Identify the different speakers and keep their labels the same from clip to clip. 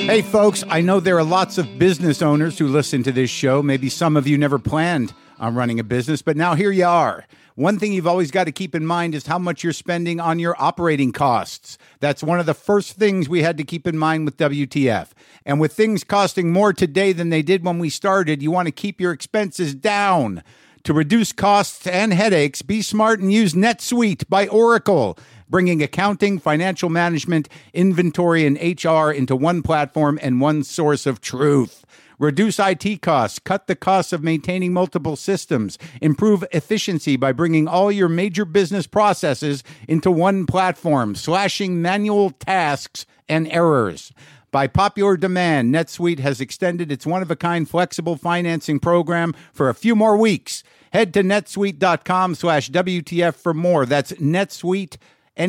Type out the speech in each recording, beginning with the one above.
Speaker 1: Hey, folks, I know there are lots of business owners who listen to this show. Maybe some of you never planned on running a business, but now here you are. One thing you've always got to keep in mind is how much you're spending on your operating costs. That's one of the first things we had to keep in mind with WTF. And with things costing more today than they did when we started, you want to keep your expenses down. To reduce costs and headaches, be smart and use NetSuite by Oracle, bringing accounting, financial management, inventory, and HR into one platform and one source of truth. Reduce IT costs, cut the costs of maintaining multiple systems, improve efficiency by bringing all your major business processes into one platform, slashing manual tasks and errors. By popular demand, NetSuite has extended its one-of-a-kind flexible financing program for a few more weeks. Head to netsuite.com/WTF for more. That's NetSuite,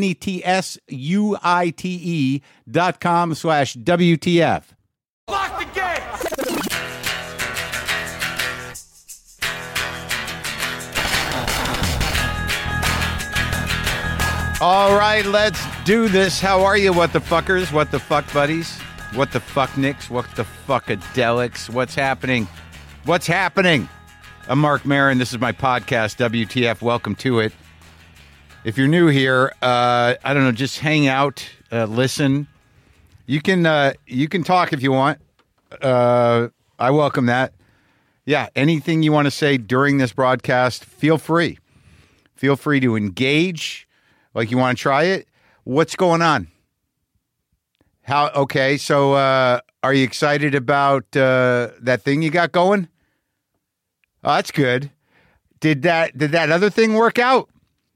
Speaker 1: NetSuite.com/WTF.
Speaker 2: Lock the gate!
Speaker 1: All right, let's do this. How are you, what the fuckers? What the fuck buddies? What the fuck nicks? What the fuckadelics? What's happening? What's happening? I'm Mark Maron. This is my podcast, WTF. Welcome to it. If you're new here, I don't know, just hang out, listen. You can talk if you want. I welcome that. Yeah, anything you want to say during this broadcast, feel free. Feel free to engage. Like you want to try it? What's going on? Okay, so are you excited about that thing you got going? Oh, that's good. Did that other thing work out?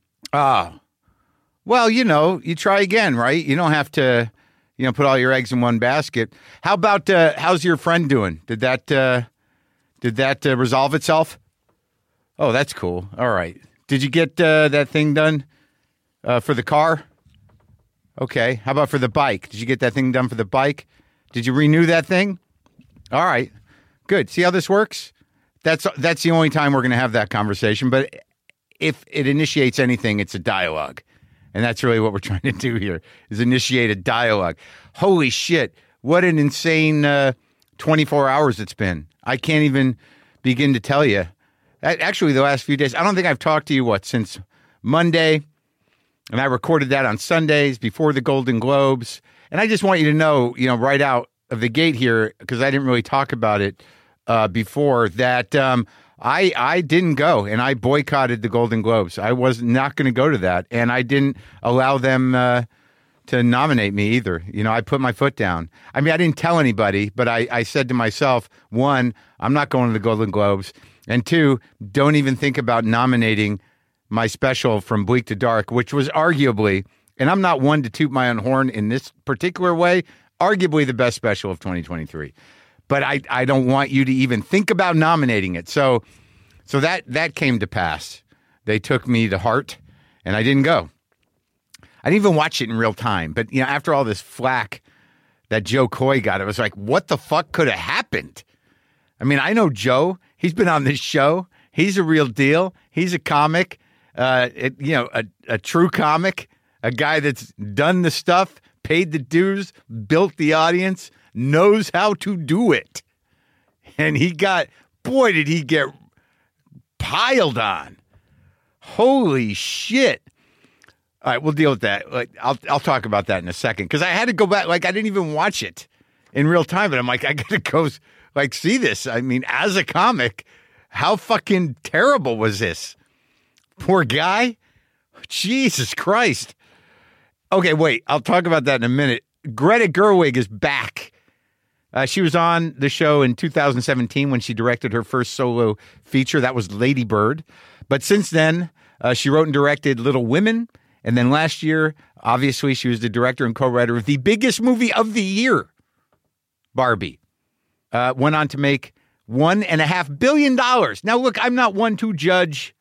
Speaker 1: Well, you try again, right? You don't have to, put all your eggs in one basket. How about how's your friend doing? Did that resolve itself? Oh, that's cool. All right. Did you get that thing done for the car? Okay. How about for the bike? Did you get that thing done for the bike? Did you renew that thing? All right. Good. See how this works? That's the only time we're going to have that conversation. But if it initiates anything, it's a dialogue. And that's really what we're trying to do here, is initiate a dialogue. Holy shit. What an insane 24 hours it's been. I can't even begin to tell you. Actually, the last few days, I don't think I've talked to you, since Monday. And I recorded that on Sundays before the Golden Globes. And I just want you to know, right out of the gate here, because I didn't really talk about it before, that I didn't go, and I boycotted the Golden Globes. I was not going to go to that, and I didn't allow them to nominate me either. I put my foot down. I mean, I didn't tell anybody, but I said to myself, one, I'm not going to the Golden Globes, and two, don't even think about nominating my special From Bleak to Dark, which was arguably, and I'm not one to toot my own horn in this particular way, arguably the best special of 2023. But I don't want you to even think about nominating it. So that came to pass. They took me to heart, and I didn't go. I didn't even watch it in real time. But after all this flack that Joe Coy got, it was like, what the fuck could have happened? I mean, I know Joe. He's been on this show. He's a real deal. He's a comic. A true comic. A guy that's done the stuff, paid the dues, built the audience, knows how to do it. And did he get piled on. Holy shit. All right, we'll deal with that. I'll talk about that in a second, because I had to go back. I didn't even watch it in real time, but I'm like, I gotta go see this. I mean, as a comic, how fucking terrible was this? Poor guy. Jesus Christ. Okay, wait, I'll talk about that in a minute. Greta Gerwig is back. She was on the show in 2017 when she directed her first solo feature. That was Lady Bird. But since then, she wrote and directed Little Women. And then last year, obviously, she was the director and co-writer of the biggest movie of the year, Barbie. Went on to make $1.5 billion. Now, look, I'm not one to judge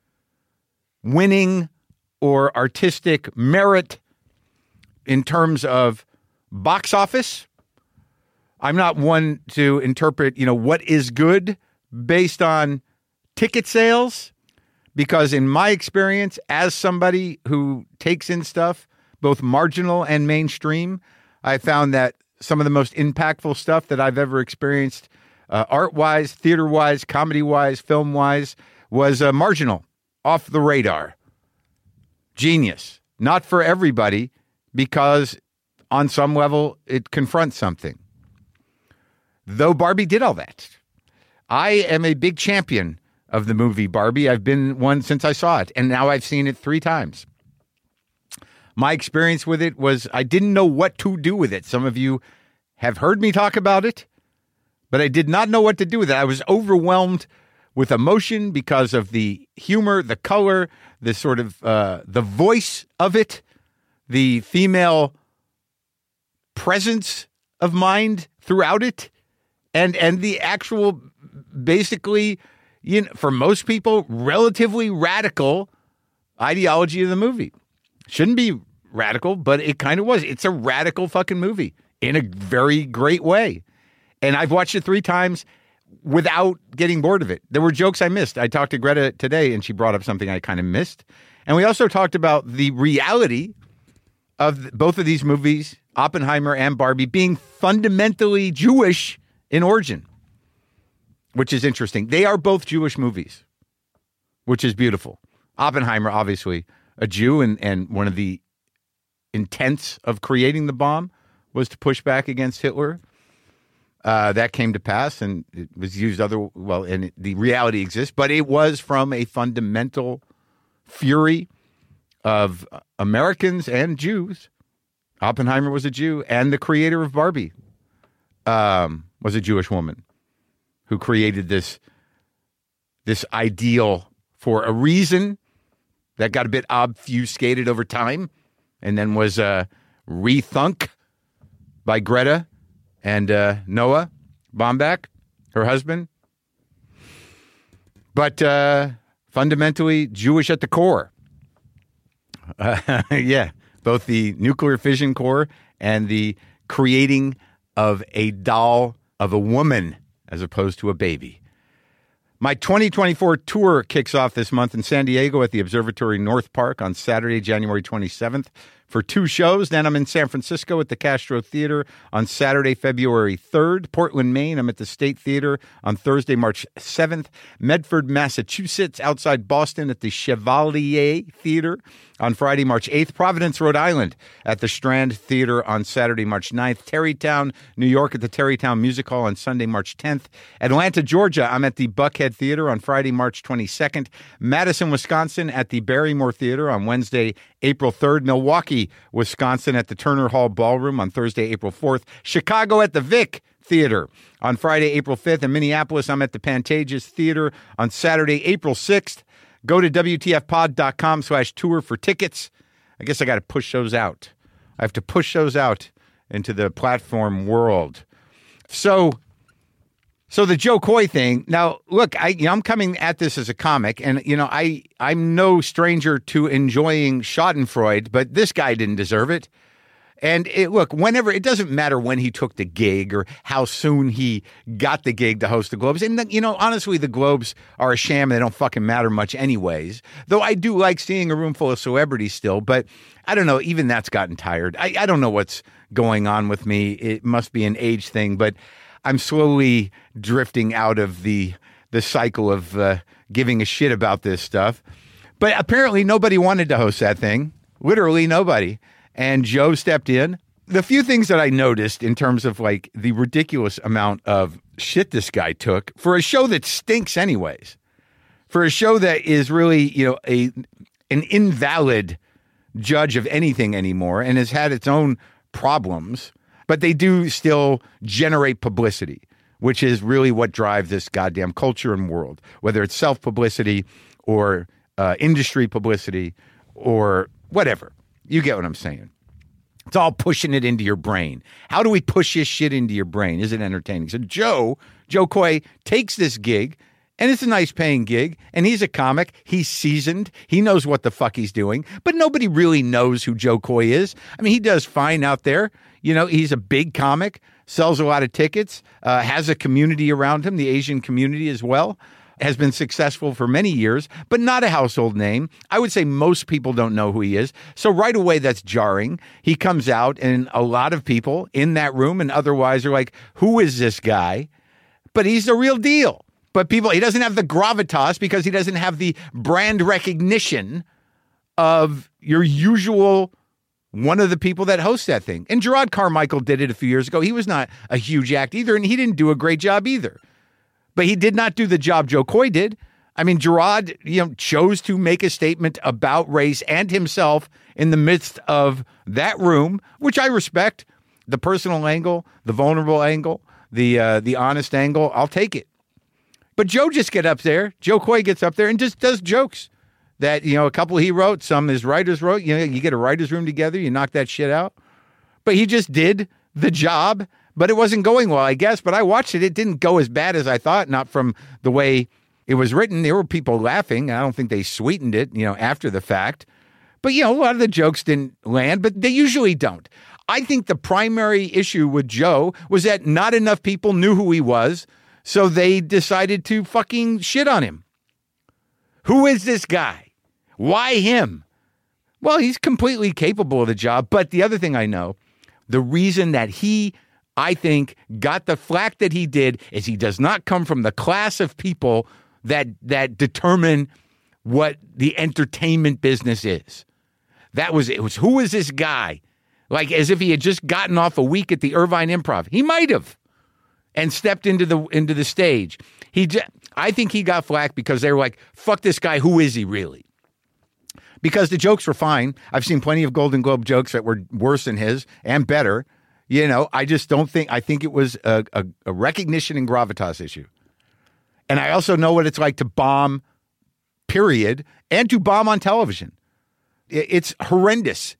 Speaker 1: winning or artistic merit in terms of box office. I'm not one to interpret, what is good based on ticket sales, because in my experience, as somebody who takes in stuff, both marginal and mainstream, I found that some of the most impactful stuff that I've ever experienced, art-wise, theater-wise, comedy-wise, film-wise, was marginal, off the radar. Genius. Not for everybody, because on some level it confronts something. Though Barbie did all that. I am a big champion of the movie Barbie. I've been one since I saw it, and now I've seen it 3 times. My experience with it was I didn't know what to do with it. Some of you have heard me talk about it, but I did not know what to do with it. I was overwhelmed with emotion because of the humor, the color, the sort of the voice of it, the female presence of mind throughout it, and the actual, basically, for most people, relatively radical ideology of the movie. Shouldn't be radical, but it kind of was. It's a radical fucking movie in a very great way. And I've watched it 3 times without getting bored of it. There were jokes I missed. I talked to Greta today, and she brought up something I kind of missed. And we also talked about the reality of both of these movies, Oppenheimer and Barbie, being fundamentally Jewish in origin, which is interesting. They are both Jewish movies, which is beautiful. Oppenheimer, obviously, a Jew, and one of the intents of creating the bomb was to push back against Hitler. That came to pass, and it was used and the reality exists, but it was from a fundamental fury of Americans and Jews. Oppenheimer was a Jew, and the creator of Barbie was a Jewish woman who created this ideal for a reason that got a bit obfuscated over time, and then was rethunk by Greta and Noah Baumbach, her husband. But fundamentally Jewish at the core. Yeah, both the nuclear fission core and the creating of a doll of a woman as opposed to a baby. My 2024 tour kicks off this month in San Diego at the Observatory North Park on Saturday, January 27th for 2 shows. Then I'm in San Francisco at the Castro Theater on Saturday, February 3rd. Portland, Maine, I'm at the State Theater on Thursday, March 7th. Medford, Massachusetts, outside Boston at the Chevalier Theater on Friday, March 8th. Providence, Rhode Island at the Strand Theater on Saturday, March 9th. Terrytown, New York at the Terrytown Music Hall on Sunday, March 10th. Atlanta, Georgia, I'm at the Buckhead Theater on Friday, March 22nd. Madison, Wisconsin at the Barrymore Theater on Wednesday, April 3rd. Milwaukee, Wisconsin at the Turner Hall Ballroom on Thursday, April 4th. Chicago at the Vic Theater on Friday, April 5th. In Minneapolis, I'm at the Pantages Theater on Saturday, April 6th. Go to WTFpod.com/tour for tickets. I guess I got to push those out. I have to push those out into the platform world. So the Joe Coy thing. Now, look, I'm coming at this as a comic, and I'm no stranger to enjoying Schadenfreude, but this guy didn't deserve it. And whenever, it doesn't matter when he took the gig or how soon he got the gig to host the Globes. And, honestly, the Globes are a sham. They don't fucking matter much anyways. Though I do like seeing a room full of celebrities still. But I don't know. Even that's gotten tired. I don't know what's going on with me. It must be an age thing. But I'm slowly drifting out of the cycle of giving a shit about this stuff. But apparently nobody wanted to host that thing. Literally nobody. And Joe stepped in. The few things that I noticed in terms of the ridiculous amount of shit this guy took for a show that stinks anyways, for a show that is really, an invalid judge of anything anymore and has had its own problems, but they do still generate publicity, which is really what drives this goddamn culture and world, whether it's self-publicity or industry publicity or whatever. You get what I'm saying. It's all pushing it into your brain. How do we push this shit into your brain? Is it entertaining? So Joe Coy takes this gig, and it's a nice paying gig, and he's a comic. He's seasoned. He knows what the fuck he's doing, but nobody really knows who Joe Coy is. I mean, he does fine out there. He's a big comic, sells a lot of tickets, has a community around him, the Asian community as well. has been successful for many years, but not a household name. I would say most people don't know who he is. So right away, that's jarring. He comes out, and a lot of people in that room and otherwise are like, who is this guy? But he's the real deal. But he doesn't have the gravitas because he doesn't have the brand recognition of your usual one of the people that hosts that thing. And Gerard Carmichael did it a few years ago. He was not a huge act either, and he didn't do a great job either. But he did not do the job Joe Coy did. I mean, Gerard, chose to make a statement about race and himself in the midst of that room, which I respect. The personal angle, the vulnerable angle, the honest angle, I'll take it. But Joe just get up there. Joe Coy gets up there and just does jokes that, a couple he wrote, some his writers wrote. You get a writer's room together, you knock that shit out. But he just did the job, but it wasn't going well, I guess. But I watched it. It didn't go as bad as I thought, not from the way it was written. There were people laughing. I don't think they sweetened it, after the fact. But, a lot of the jokes didn't land, but they usually don't. I think the primary issue with Joe was that not enough people knew who he was, so they decided to fucking shit on him. Who is this guy? Why him? Well, he's completely capable of the job. But the other thing I know, the reason that he, I think, got the flack that he did is he does not come from the class of people that determine what the entertainment business is. It was who is this guy? Like as if he had just gotten off a week at the Irvine Improv. He might have. And stepped into the stage. I think he got flack because they were like, fuck this guy, who is he really? Because the jokes were fine. I've seen plenty of Golden Globe jokes that were worse than his and better. I just don't think, I think it was a recognition and gravitas issue. And I also know what it's like to bomb, period, and to bomb on television. It's horrendous.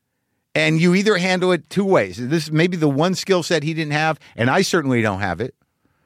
Speaker 1: And you either handle it two ways. This is maybe the one skill set he didn't have, and I certainly don't have it,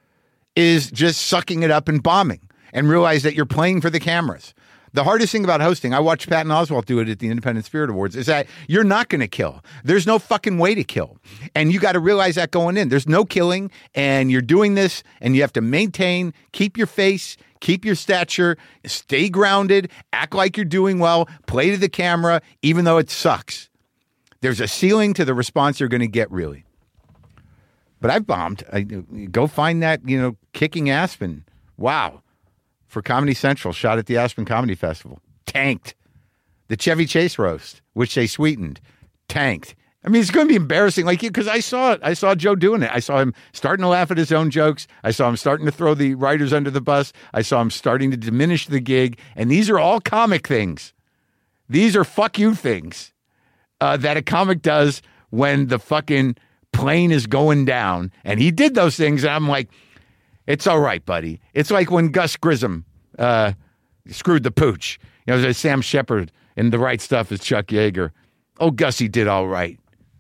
Speaker 1: is just sucking it up and bombing and realize that you're playing for the cameras. The hardest thing about hosting, I watched Patton Oswalt do it at the Independent Spirit Awards, is that you're not going to kill. There's no fucking way to kill. And you got to realize that going in. There's no killing, and you're doing this, and you have to maintain, keep your face, keep your stature, stay grounded, act like you're doing well, play to the camera, even though it sucks. There's a ceiling to the response you're going to get, really. But I've bombed. Go find that, Kicking Aspen. Wow. For Comedy Central, shot at the Aspen Comedy Festival. Tanked. The Chevy Chase roast, which they sweetened. Tanked. I mean, it's going to be embarrassing, because I saw it. I saw Joe doing it. I saw him starting to laugh at his own jokes. I saw him starting to throw the writers under the bus. I saw him starting to diminish the gig. And these are all comic things. These are fuck you things. That a comic does when the fucking plane is going down. And he did those things, and I'm like, it's all right, buddy. It's like when Gus Grissom screwed the pooch. There's Sam Shepard in The Right Stuff as Chuck Yeager. Oh, Gussie did all right.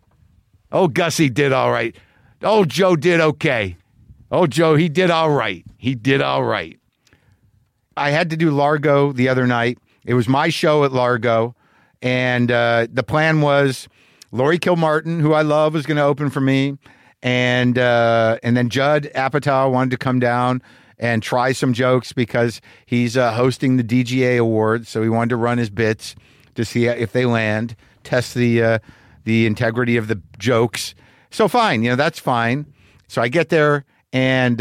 Speaker 1: Oh, Gussie did all right. Oh, Joe did okay. Oh, Joe, he did all right. He did all right. I had to do Largo the other night. It was my show at Largo. And the plan was Laurie Kilmartin, who I love, was going to open for me. And then Judd Apatow wanted to come down and try some jokes because he's hosting the DGA Awards. So he wanted to run his bits to see if they land, test the integrity of the jokes. So fine, that's fine. So I get there and,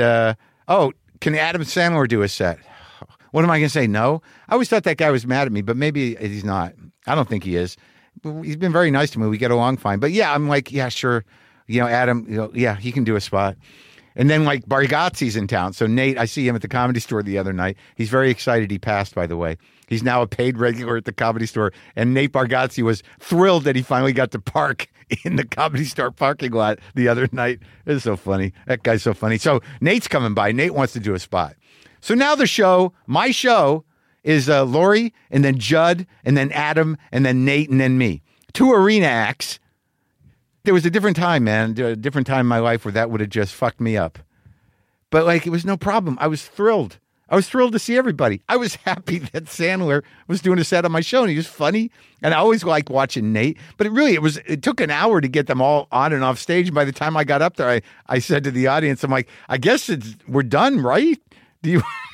Speaker 1: can Adam Sandler do a set? What am I going to say? No? I always thought that guy was mad at me, but maybe he's not. I don't think he is. He's been very nice to me. We get along fine. But yeah, I'm like, yeah, sure. Adam, yeah, he can do a spot. And then like Bargatze's in town. So Nate, I see him at the Comedy Store the other night. He's very excited he passed, by the way. He's now a paid regular at the Comedy Store. And Nate Bargatze was thrilled that he finally got to park in the Comedy Store parking lot the other night. It's so funny. That guy's so funny. So Nate's coming by. Nate wants to do a spot. So now my show is Laurie, and then Judd, and then Adam, and then Nate, and then me. 2 arena acts. There was a different time, man, a different time in my life where that would have just fucked me up. But, it was no problem. I was thrilled. I was thrilled to see everybody. I was happy that Sandler was doing a set on my show, and he was funny. And I always like watching Nate. But it took an hour to get them all on and off stage. And by the time I got up there, I said to the audience, I'm like, I guess we're done, right? Do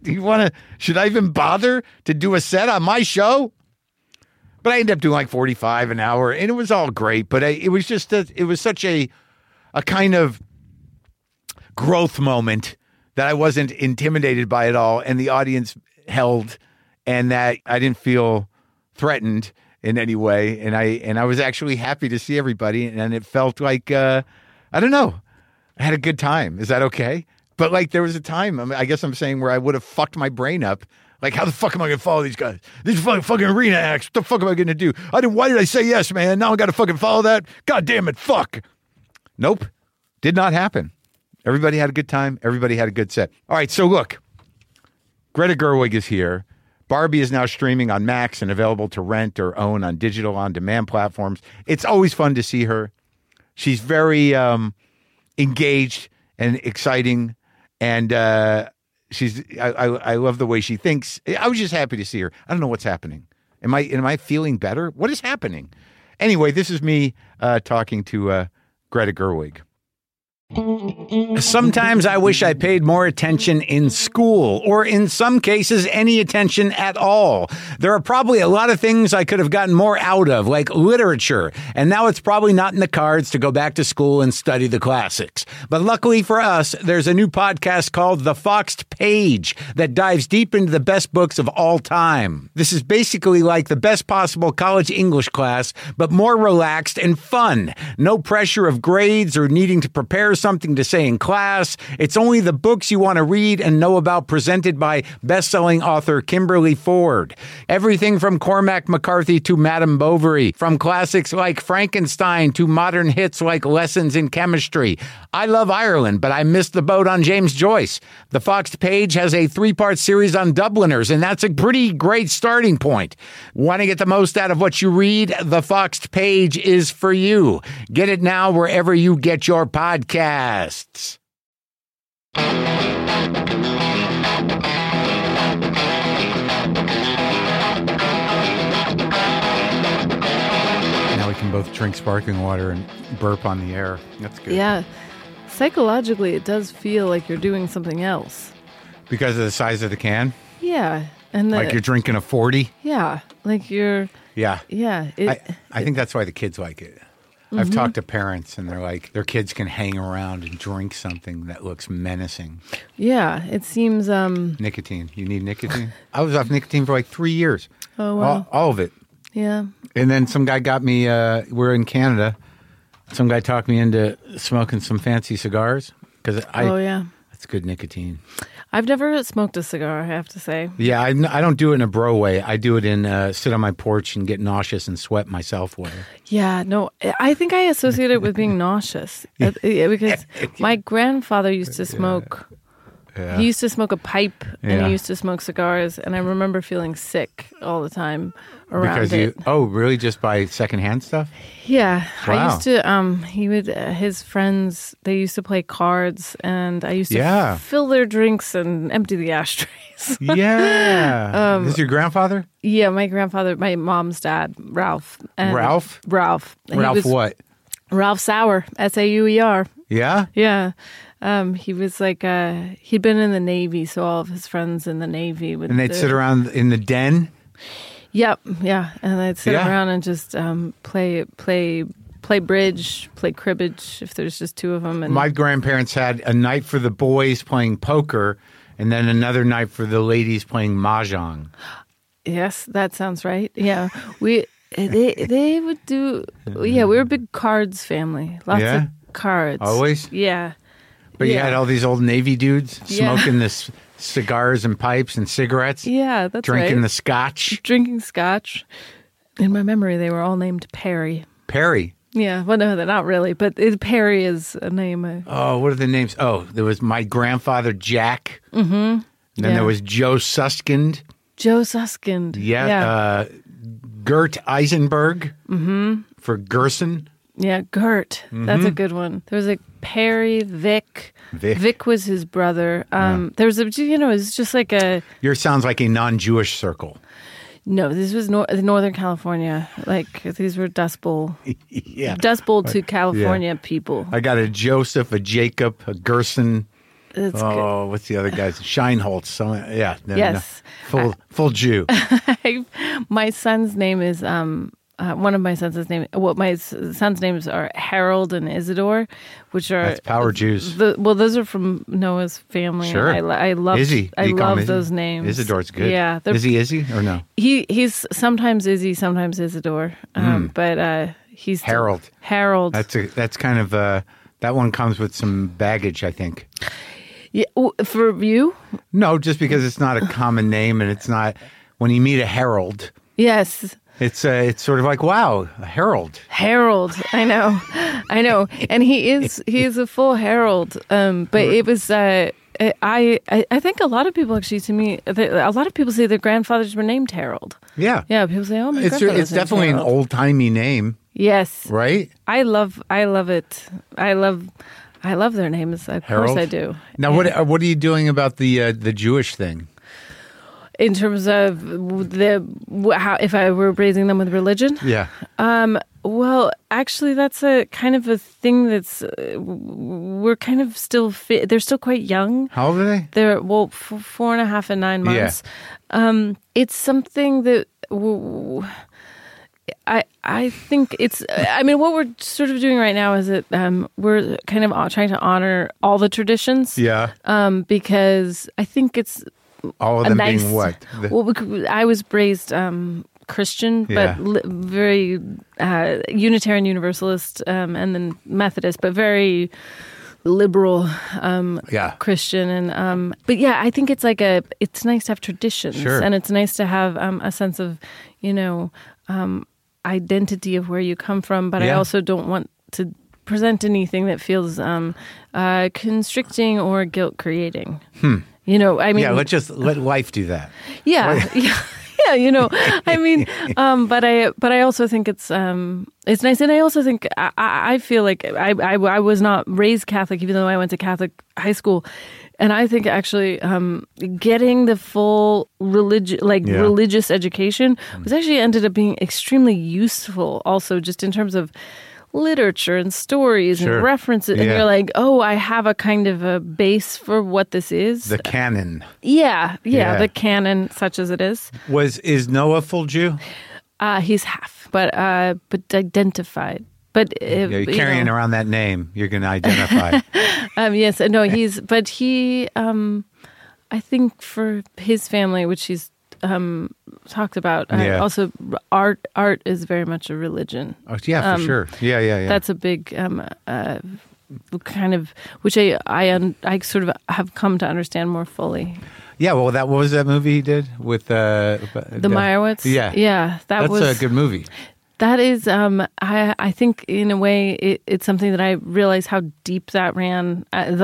Speaker 1: Should I even bother to do a set on my show? But I ended up doing like 45 an hour, and it was all great. But it was just, it was such a kind of growth moment that I wasn't intimidated by it all, and the audience held, and that I didn't feel threatened in any way. And I was actually happy to see everybody, and it felt like, I don't know, I had a good time. Is that okay? But like there was a time, I guess I'm saying, where I would have fucked my brain up. Like, how the fuck am I going to follow these guys? These fucking arena acts. What the fuck am I going to do? Why did I say yes, man? Now I got to fucking follow that? God damn it, fuck. Nope. Did not happen. Everybody had a good time. Everybody had a good set. All right, so look. Greta Gerwig is here. Barbie is now streaming on Max and available to rent or own on digital on-demand platforms. It's always fun to see her. She's very engaged and exciting, and I love the way she thinks. I was just happy to see her. I don't know what's happening. Am I feeling better? What is happening? Anyway, this is me talking to Greta Gerwig. Sometimes I wish I paid more attention in school, or in some cases, any attention at all. There are probably a lot of things I could have gotten more out of, like literature, and now it's probably not in the cards to go back to school and study the classics. But luckily for us, there's a new podcast called The Foxed Page that dives deep into the best books of all time. This is basically like the best possible college English class, but more relaxed and fun. No pressure of grades or needing to prepare something to say in class. It's only the books you want to read and know about, presented by best-selling author Kimberly Ford. Everything from Cormac McCarthy to Madame Bovary, from classics like Frankenstein to modern hits like Lessons in Chemistry. I love Ireland, but I missed the boat on James Joyce. The Foxed Page has a 3-part series on Dubliners, and that's a pretty great starting point. Want to get the most out of what you read? The Foxed Page is for you. Get it now wherever you get your podcasts. Now we can both drink sparkling water and burp on the air. That's good.
Speaker 2: Yeah. Psychologically, it does feel like you're doing something else.
Speaker 1: Because of the size of the can?
Speaker 2: Yeah. And
Speaker 1: like you're drinking a 40?
Speaker 2: Yeah. Like you're...
Speaker 1: Yeah.
Speaker 2: Yeah.
Speaker 1: I think that's why the kids like it. Mm-hmm. I've talked to parents, and they're like, their kids can hang around and drink something that looks menacing.
Speaker 2: Yeah, it seems...
Speaker 1: Nicotine. You need nicotine? I was off nicotine for like 3 years.
Speaker 2: Oh, wow.
Speaker 1: All of it.
Speaker 2: Yeah.
Speaker 1: And then some guy got me, we're in Canada, some guy talked me into smoking some fancy cigars.
Speaker 2: Oh, yeah.
Speaker 1: That's good nicotine.
Speaker 2: I've never smoked a cigar, I have to say.
Speaker 1: Yeah, I don't do it in a bro way. I do it in sit on my porch and get nauseous and sweat myself way.
Speaker 2: Yeah, no, I think I associate it with being nauseous because my grandfather used to smoke. Yeah. He used to smoke a pipe, and he used to smoke cigars, and I remember feeling sick all the time around it.
Speaker 1: Oh, really? Just by secondhand stuff?
Speaker 2: Yeah.
Speaker 1: Wow.
Speaker 2: I used to, his friends, they used to play cards, and I used to fill their drinks and empty the ashtrays.
Speaker 1: Yeah. Is this your grandfather?
Speaker 2: Yeah, my grandfather, my mom's dad, Ralph.
Speaker 1: Ralph?
Speaker 2: Ralph.
Speaker 1: Ralph what?
Speaker 2: Ralph Sauer, Sauer.
Speaker 1: Yeah?
Speaker 2: Yeah. He was like, he'd been in the Navy, so all of his friends in the Navy would...
Speaker 1: And they'd sit around in the den?
Speaker 2: Yep, yeah. And they'd sit around and just play bridge, play cribbage, if there's just two of them. And
Speaker 1: my grandparents had a night for the boys playing poker, and then another night for the ladies playing mahjong.
Speaker 2: Yes, that sounds right. Yeah. They would do... Yeah, we were a big cards family. Lots of cards.
Speaker 1: Always?
Speaker 2: Yeah.
Speaker 1: But you had all these old Navy dudes smoking this cigars and pipes and cigarettes.
Speaker 2: Yeah, that's
Speaker 1: drinking the scotch.
Speaker 2: Drinking scotch. In my memory, they were all named Perry.
Speaker 1: Perry?
Speaker 2: Yeah. Well, no, they're not really, but Perry is a name.
Speaker 1: Oh, what are the names? Oh, there was my grandfather, Jack. Mm-hmm. Then there was Joe Suskind.
Speaker 2: Joe Suskind.
Speaker 1: Yeah. Gert Eisenberg for Gerson.
Speaker 2: Yeah, Gert. That's a good one. There was like Perry, Vic. Vic was his brother. There was it's just like a...
Speaker 1: Yours sounds like a non-Jewish circle.
Speaker 2: No, this was Northern California. Like, these were Dust Bowl. Dust Bowl to California people.
Speaker 1: I got a Joseph, a Jacob, a Gerson.
Speaker 2: It's good.
Speaker 1: Oh, what's the other guy's? Scheinholz. So, yeah. No,
Speaker 2: Yes.
Speaker 1: no. Full Jew.
Speaker 2: My son's name is one of my sons' name. Well, my sons' names are Harold and Isidore, which are
Speaker 1: That's power Jews.
Speaker 2: Those are from Noah's family.
Speaker 1: Sure.
Speaker 2: I love
Speaker 1: Izzy.
Speaker 2: I
Speaker 1: Do you call him
Speaker 2: love
Speaker 1: Izzy?
Speaker 2: those names.
Speaker 1: Isidore's good.
Speaker 2: Yeah,
Speaker 1: Is he Izzy or no?
Speaker 2: he's sometimes Izzy, sometimes Isidore, but he's
Speaker 1: Harold.
Speaker 2: Harold.
Speaker 1: That's kind of that one comes with some baggage, I think.
Speaker 2: Yeah, for you?
Speaker 1: No, just because it's not a common name, and it's not when you meet a Harold.
Speaker 2: Yes.
Speaker 1: It's sort of like, wow, a Harold.
Speaker 2: Harold, I know, and he is a full Harold. But it was I think a lot of people actually a lot of people say their grandfathers were named Harold.
Speaker 1: Yeah,
Speaker 2: Yeah, people say, oh, my grandfather was
Speaker 1: it's
Speaker 2: named
Speaker 1: definitely an
Speaker 2: Harold.
Speaker 1: old timey name,
Speaker 2: Yes,
Speaker 1: right?
Speaker 2: I love it. I love their names. Of
Speaker 1: Harold?
Speaker 2: course, I do.
Speaker 1: Now, what are you doing about the Jewish thing?
Speaker 2: In terms of if I were raising them with religion?
Speaker 1: Yeah.
Speaker 2: Well, actually, that's a kind of a thing that's we're kind of still they're still quite young.
Speaker 1: How old are they?
Speaker 2: They're 4.5 and 9 months.
Speaker 1: Yeah.
Speaker 2: It's something that I think it's. I mean, what we're sort of doing right now is that we're kind of trying to honor all the traditions.
Speaker 1: Yeah.
Speaker 2: Because I think it's
Speaker 1: All of
Speaker 2: a
Speaker 1: them
Speaker 2: nice.
Speaker 1: being what?
Speaker 2: Well, I was raised Christian,
Speaker 1: Yeah.
Speaker 2: but very Unitarian Universalist, and then Methodist, but very liberal
Speaker 1: Yeah.
Speaker 2: Christian. And but yeah, I think it's it's nice to have traditions,
Speaker 1: Sure.
Speaker 2: and it's nice to have a sense of identity of where you come from. But I
Speaker 1: Yeah.
Speaker 2: also don't want to present anything that feels constricting or guilt creating. I mean,
Speaker 1: Yeah, let life do that.
Speaker 2: yeah, yeah, I mean, but I also think it's nice, and I also think I feel like I was not raised Catholic, even though I went to Catholic high school, and I think actually getting the full religious education was actually ended up being extremely useful, also just in terms of literature and stories
Speaker 1: Sure.
Speaker 2: and references, and
Speaker 1: Yeah.
Speaker 2: you're like, oh, I have a kind of a base for what this is.
Speaker 1: The canon.
Speaker 2: Yeah,
Speaker 1: Yeah.
Speaker 2: the canon, such as it is.
Speaker 1: Is Noah full Jew?
Speaker 2: He's half, but identified. But
Speaker 1: Yeah, you're carrying around that name. You're going to identify.
Speaker 2: yes, no, he. I think for his family, which he's talked about,
Speaker 1: Yeah.
Speaker 2: also art is very much a religion.
Speaker 1: Oh, yeah, for sure. Yeah.
Speaker 2: That's a big kind of which I sort of have come to understand more fully.
Speaker 1: Yeah, well, what was that movie he did with
Speaker 2: The Meyerowitz.
Speaker 1: Yeah,
Speaker 2: that was
Speaker 1: a good movie.
Speaker 2: That is, I think in a way it's something that I realized how deep that ran.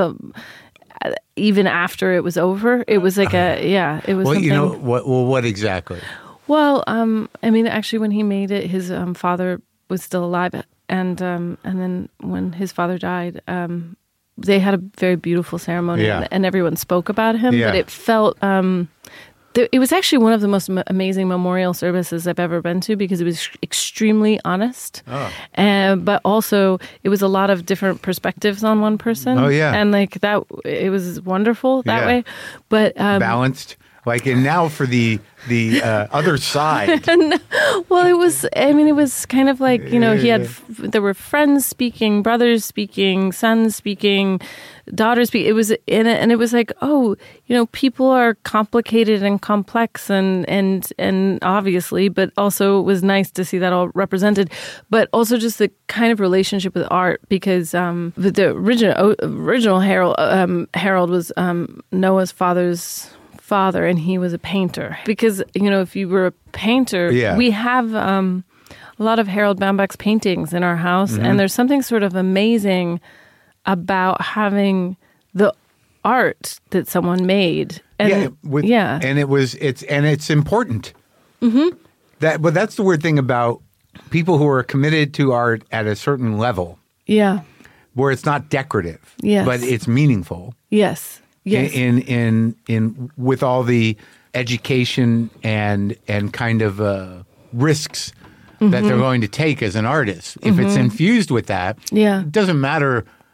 Speaker 2: Even after it was over, it was like it was.
Speaker 1: Well,
Speaker 2: something.
Speaker 1: what exactly?
Speaker 2: Well, I mean, actually, when he made it, his father was still alive, and then when his father died, they had a very beautiful ceremony,
Speaker 1: Yeah.
Speaker 2: and everyone spoke about him.
Speaker 1: Yeah.
Speaker 2: But it felt. It was actually one of the most amazing memorial services I've ever been to because it was extremely honest.
Speaker 1: Oh.
Speaker 2: But also, it was a lot of different perspectives on one person.
Speaker 1: Oh, yeah.
Speaker 2: And it was wonderful that
Speaker 1: Yeah.
Speaker 2: way. But
Speaker 1: Balanced. And now for the other side.
Speaker 2: well, it was kind of like, he had, there were friends speaking, brothers speaking, sons speaking, daughters speaking. It was and it was like, oh, people are complicated and complex and obviously, but also it was nice to see that all represented, but also just the kind of relationship with art because the original Harold was Noah's father's father, and he was a painter. Because, if you were a painter,
Speaker 1: Yeah.
Speaker 2: we have a lot of Harold Bambeck's paintings in our house, and there's something sort of amazing about having the art that someone made. And,
Speaker 1: And it's important. Mm-hmm. But that's the weird thing about people who are committed to art at a certain level,
Speaker 2: yeah,
Speaker 1: where it's not decorative,
Speaker 2: Yes.
Speaker 1: but it's meaningful.
Speaker 2: yes, yes,
Speaker 1: In with all the education and kind of risks that they're going to take as an artist. If it's infused with that,
Speaker 2: Yeah.
Speaker 1: it doesn't matter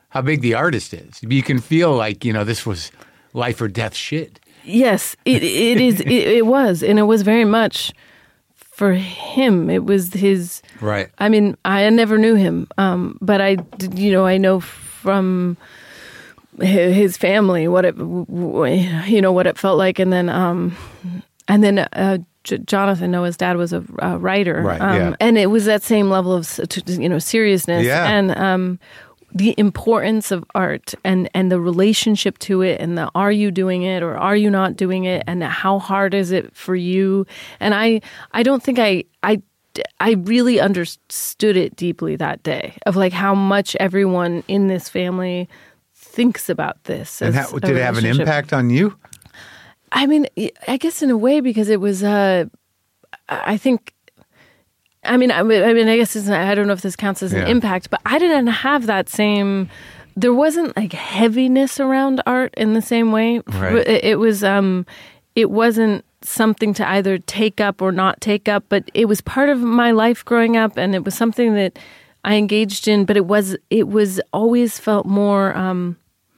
Speaker 1: how big the artist is. You can feel like, this was life or death shit.
Speaker 2: Yes, it is. It was, and it was very much for him. It was his.
Speaker 1: Right.
Speaker 2: I mean, I never knew him, but I know from his family what it felt like, and then Jonathan Noah's dad was a writer,
Speaker 1: right?
Speaker 2: And it was that same level of seriousness, and the importance of art and the relationship to it, and the are you doing it or are you not doing it, and how hard is it for you? And I don't think I really understood it deeply that day, of like how much everyone in this family thinks about this.
Speaker 1: And did it have an impact on you?
Speaker 2: I mean, I guess in a way, because it was, I think, I guess I don't know if this counts as an impact, but I didn't have that same, there wasn't like heaviness around art in the same way.
Speaker 1: Right.
Speaker 2: It wasn't something to either take up or not take up, but it was part of my life growing up, and it was something that I engaged in, but it was always felt more,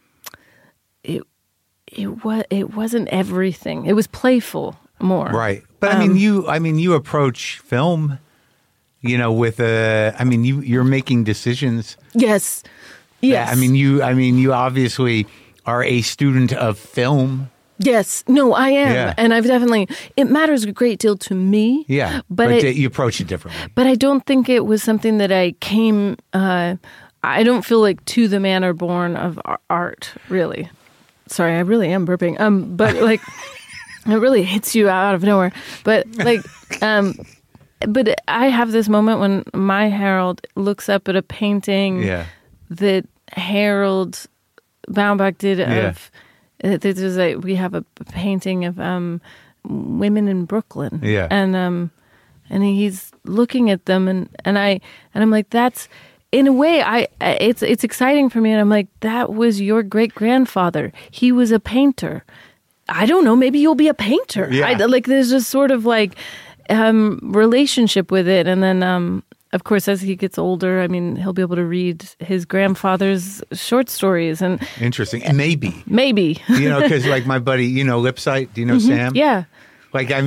Speaker 2: it wasn't everything. It was playful more.
Speaker 1: Right. But you approach film, with you're making decisions.
Speaker 2: Yes. Yes.
Speaker 1: You obviously are a student of film.
Speaker 2: Yes. No, I am. Yeah. And it matters a great deal to me.
Speaker 1: Yeah. But you approach it differently.
Speaker 2: But I don't think it was something that I came, I don't feel like to the manner born of art, really. Sorry, I really am burping. But like, it really hits you out of nowhere. But like, but I have this moment when my Harold looks up at a painting that Harold Baumbach did of. We have a painting of women in Brooklyn.
Speaker 1: Yeah,
Speaker 2: and he's looking at them, and I'm like, that's. In a way, it's exciting for me, and I'm like, that was your great-grandfather. He was a painter. I don't know, maybe you'll be a painter.
Speaker 1: Yeah.
Speaker 2: There's this sort of relationship with it, and then of course, as he gets older, he'll be able to read his grandfather's short stories. And
Speaker 1: interesting, and maybe, because like my buddy, Lipsight. Do you know Sam?
Speaker 2: Yeah.
Speaker 1: Like, I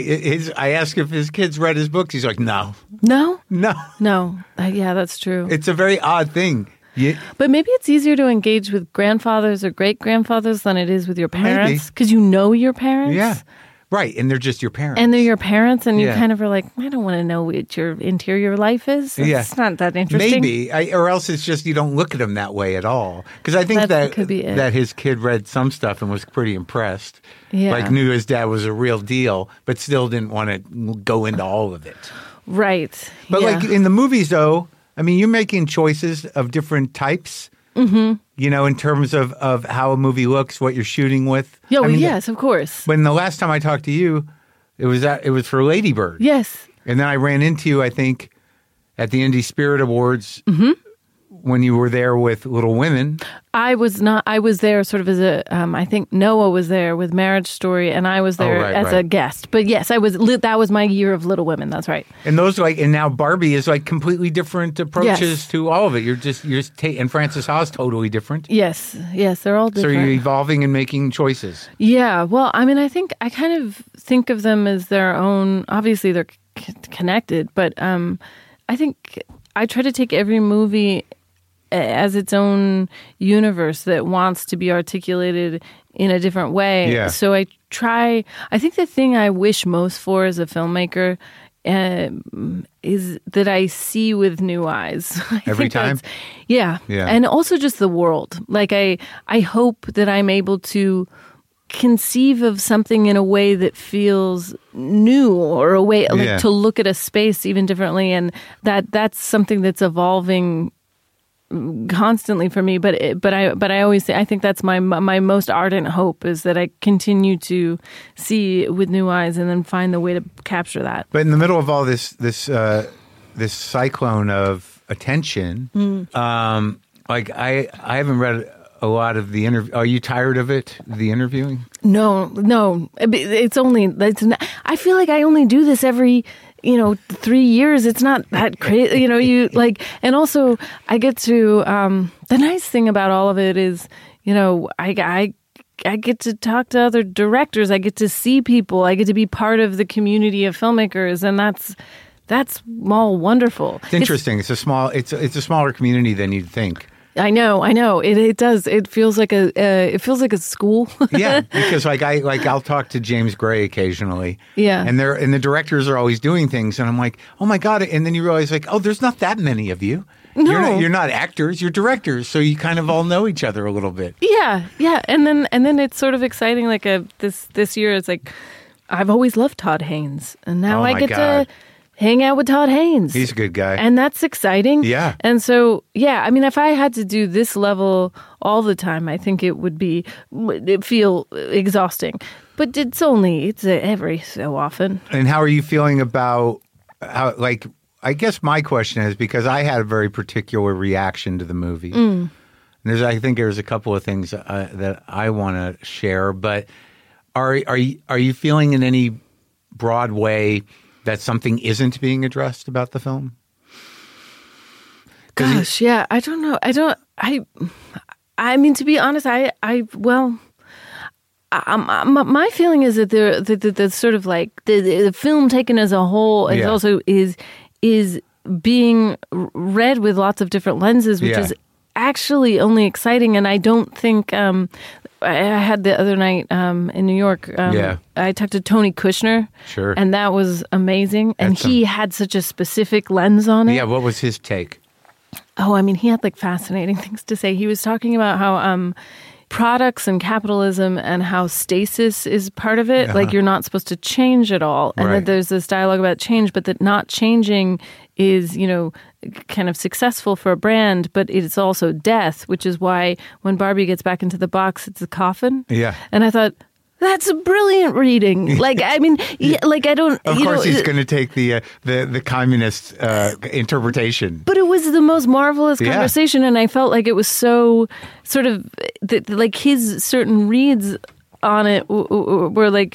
Speaker 1: ask if his kids read his books. He's like, no.
Speaker 2: No?
Speaker 1: No.
Speaker 2: No. Yeah, that's true.
Speaker 1: It's a very odd thing.
Speaker 2: But maybe it's easier to engage with grandfathers or great-grandfathers than it is with your parents. Because you know your parents.
Speaker 1: Yeah. Right. And they're just your parents.
Speaker 2: And they're your parents, and you kind of are like, I don't want to know what your interior life is. It's not that interesting.
Speaker 1: Maybe. Or else it's just you don't look at him that way at all. Because I think that his kid read some stuff and was pretty impressed. Yeah. Like knew his dad was a real deal, but still didn't want to go into all of it.
Speaker 2: Right.
Speaker 1: But like in the movies, though, you're making choices of different types. Mm-hmm. In terms of how a movie looks, what you're shooting with.
Speaker 2: Yeah, yes, of course.
Speaker 1: When the last time I talked to you, it was for Lady Bird.
Speaker 2: Yes.
Speaker 1: And then I ran into you, I think, at the Indie Spirit Awards when you were there with Little Women.
Speaker 2: I was not. I was there sort of as a. I think Noah was there with Marriage Story, and I was there as a guest. But yes, I was. That was my year of Little Women. That's right.
Speaker 1: And those and now Barbie is like completely different approaches to all of it. You're just and Frances Ha's totally different.
Speaker 2: Yes, they're all different.
Speaker 1: So you're evolving and making choices.
Speaker 2: Yeah. Well, I think I kind of think of them as their own. Obviously, they're connected, but I think I try to take every movie as its own universe that wants to be articulated in a different way.
Speaker 1: Yeah.
Speaker 2: So I think the thing I wish most for as a filmmaker is that I see with new eyes.
Speaker 1: Every time?
Speaker 2: Yeah. And also just the world. Like I hope that I'm able to conceive of something in a way that feels new, or a way like to look at a space even differently, and that's something that's evolving constantly for me, but I always say I think that's my most ardent hope, is that I continue to see with new eyes and then find the way to capture that.
Speaker 1: But in the middle of all this cyclone of attention, like I haven't read a lot of the interview. Are you tired of it? The interviewing?
Speaker 2: No. I feel like I only do this every 3 years, it's not that crazy. You like, and also I get to, the nice thing about all of it is, I get to talk to other directors. I get to see people. I get to be part of the community of filmmakers, and that's all wonderful.
Speaker 1: It's interesting. It's a smaller community than you'd think.
Speaker 2: I know. It does. It feels like a school.
Speaker 1: Yeah, because I'll talk to James Gray occasionally.
Speaker 2: Yeah,
Speaker 1: and the directors are always doing things, and I'm like, oh my god! And then you realize there's not that many of you.
Speaker 2: No.
Speaker 1: You're not actors. You're directors, so you kind of all know each other a little bit.
Speaker 2: Yeah, and then it's sort of exciting. Like this year, it's like I've always loved Todd Haynes, and now I get to hang out with Todd Haynes.
Speaker 1: He's a good guy.
Speaker 2: And that's exciting.
Speaker 1: Yeah.
Speaker 2: And so, if I had to do this level all the time, I think it'd feel exhausting. But it's every so often.
Speaker 1: And how are you feeling about I guess my question is, because I had a very particular reaction to the movie. And I think there's a couple of things that I want to share, but are you feeling in any broad way that something isn't being addressed about the film?
Speaker 2: Gosh, yeah, I don't know. I mean, to be honest, my feeling is that the sort of like the film taken as a whole is also is being read with lots of different lenses, which is actually only exciting. And I don't think I had the other night in New York. I talked to Tony Kushner.
Speaker 1: Sure.
Speaker 2: And that was amazing. And he had such a specific lens on it.
Speaker 1: Yeah, what was his take?
Speaker 2: Oh, I mean, he had like fascinating things to say. He was talking about how products and capitalism and how stasis is part of it. Like you're not supposed to change at all. And that there's this dialogue about change, but that not changing is, kind of successful for a brand, but it's also death, which is why when Barbie gets back into the box, it's a coffin.
Speaker 1: Yeah.
Speaker 2: And I thought, that's a brilliant reading. Like, I mean, I don't...
Speaker 1: Of course he's going to take the communist interpretation.
Speaker 2: But it was the most marvelous conversation, and I felt like it was so sort of... like his certain reads on it were like...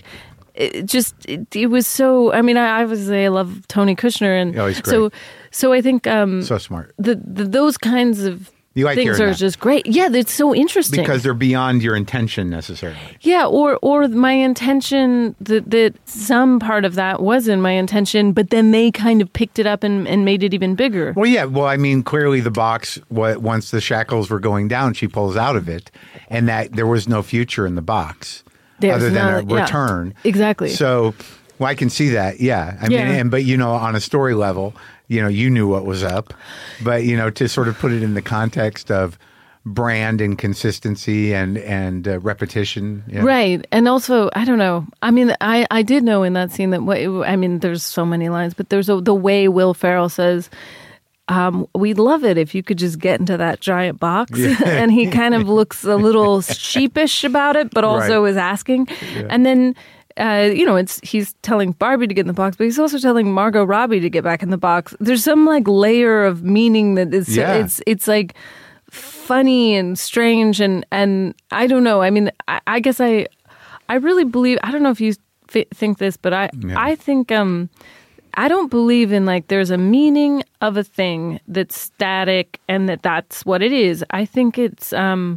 Speaker 2: It was so... I mean, I obviously I love Tony Kushner, and
Speaker 1: he's great.
Speaker 2: So I think...
Speaker 1: so smart.
Speaker 2: Those kinds of...
Speaker 1: You like
Speaker 2: things are just great. Yeah, it's so interesting.
Speaker 1: Because they're beyond your intention necessarily.
Speaker 2: Yeah, or my intention, that some part of that was in my intention, but then they kind of picked it up and made it even bigger.
Speaker 1: Well, yeah. Well, I mean, clearly the box, once the shackles were going down, she pulls out of it, and that there was no future in the box other than a return.
Speaker 2: Exactly.
Speaker 1: So, I can see that, yeah. I mean, but, on a story level... you knew what was up, but, to sort of put it in the context of brand and consistency and repetition. Yeah. Right.
Speaker 2: And also, I don't know. I mean, I did know in that scene that, there's so many lines, but there's the way Will Ferrell says, we'd love it if you could just get into that giant box. Yeah. And he kind of looks a little sheepish about it, but also is asking. Yeah. And then... he's telling Barbie to get in the box, but he's also telling Margot Robbie to get back in the box. There's some like layer of meaning that is it's like funny and strange and I don't know. I mean, I guess I really believe. I don't know if you think this, but I think I don't believe in like there's a meaning of a thing that's static and that's what it is. I think it's.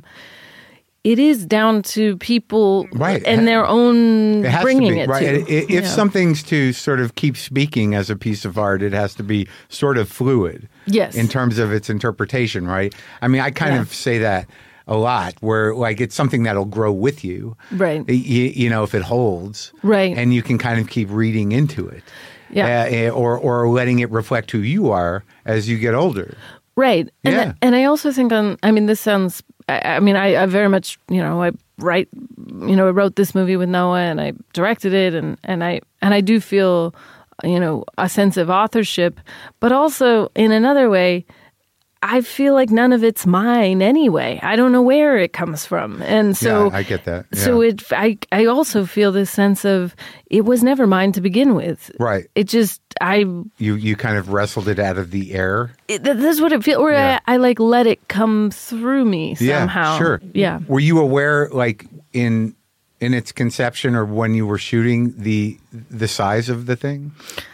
Speaker 2: It is down to people and their own bringing it to.
Speaker 1: If something's to sort of keep speaking as a piece of art, it has to be sort of fluid.
Speaker 2: Yes.
Speaker 1: In terms of its interpretation, right? I mean, I kind of say that a lot, where like it's something that'll grow with you.
Speaker 2: Right.
Speaker 1: If it holds.
Speaker 2: Right.
Speaker 1: And you can kind of keep reading into it. Yeah. Or letting it reflect who you are as you get older.
Speaker 2: Right. And I also think this sounds... I very much, I wrote this movie with Noah and I directed it and I do feel, a sense of authorship, but also in another way, I feel like none of it's mine anyway. I don't know where it comes from. And so
Speaker 1: I get that. Yeah.
Speaker 2: So I also feel this sense of it was never mine to begin with.
Speaker 1: Right.
Speaker 2: It just,
Speaker 1: You kind of wrestled it out of the air?
Speaker 2: That's what it feels, or I like let it come through me somehow.
Speaker 1: Yeah, sure.
Speaker 2: Yeah.
Speaker 1: Were you aware, like, in its conception or when you were shooting, the size of the thing?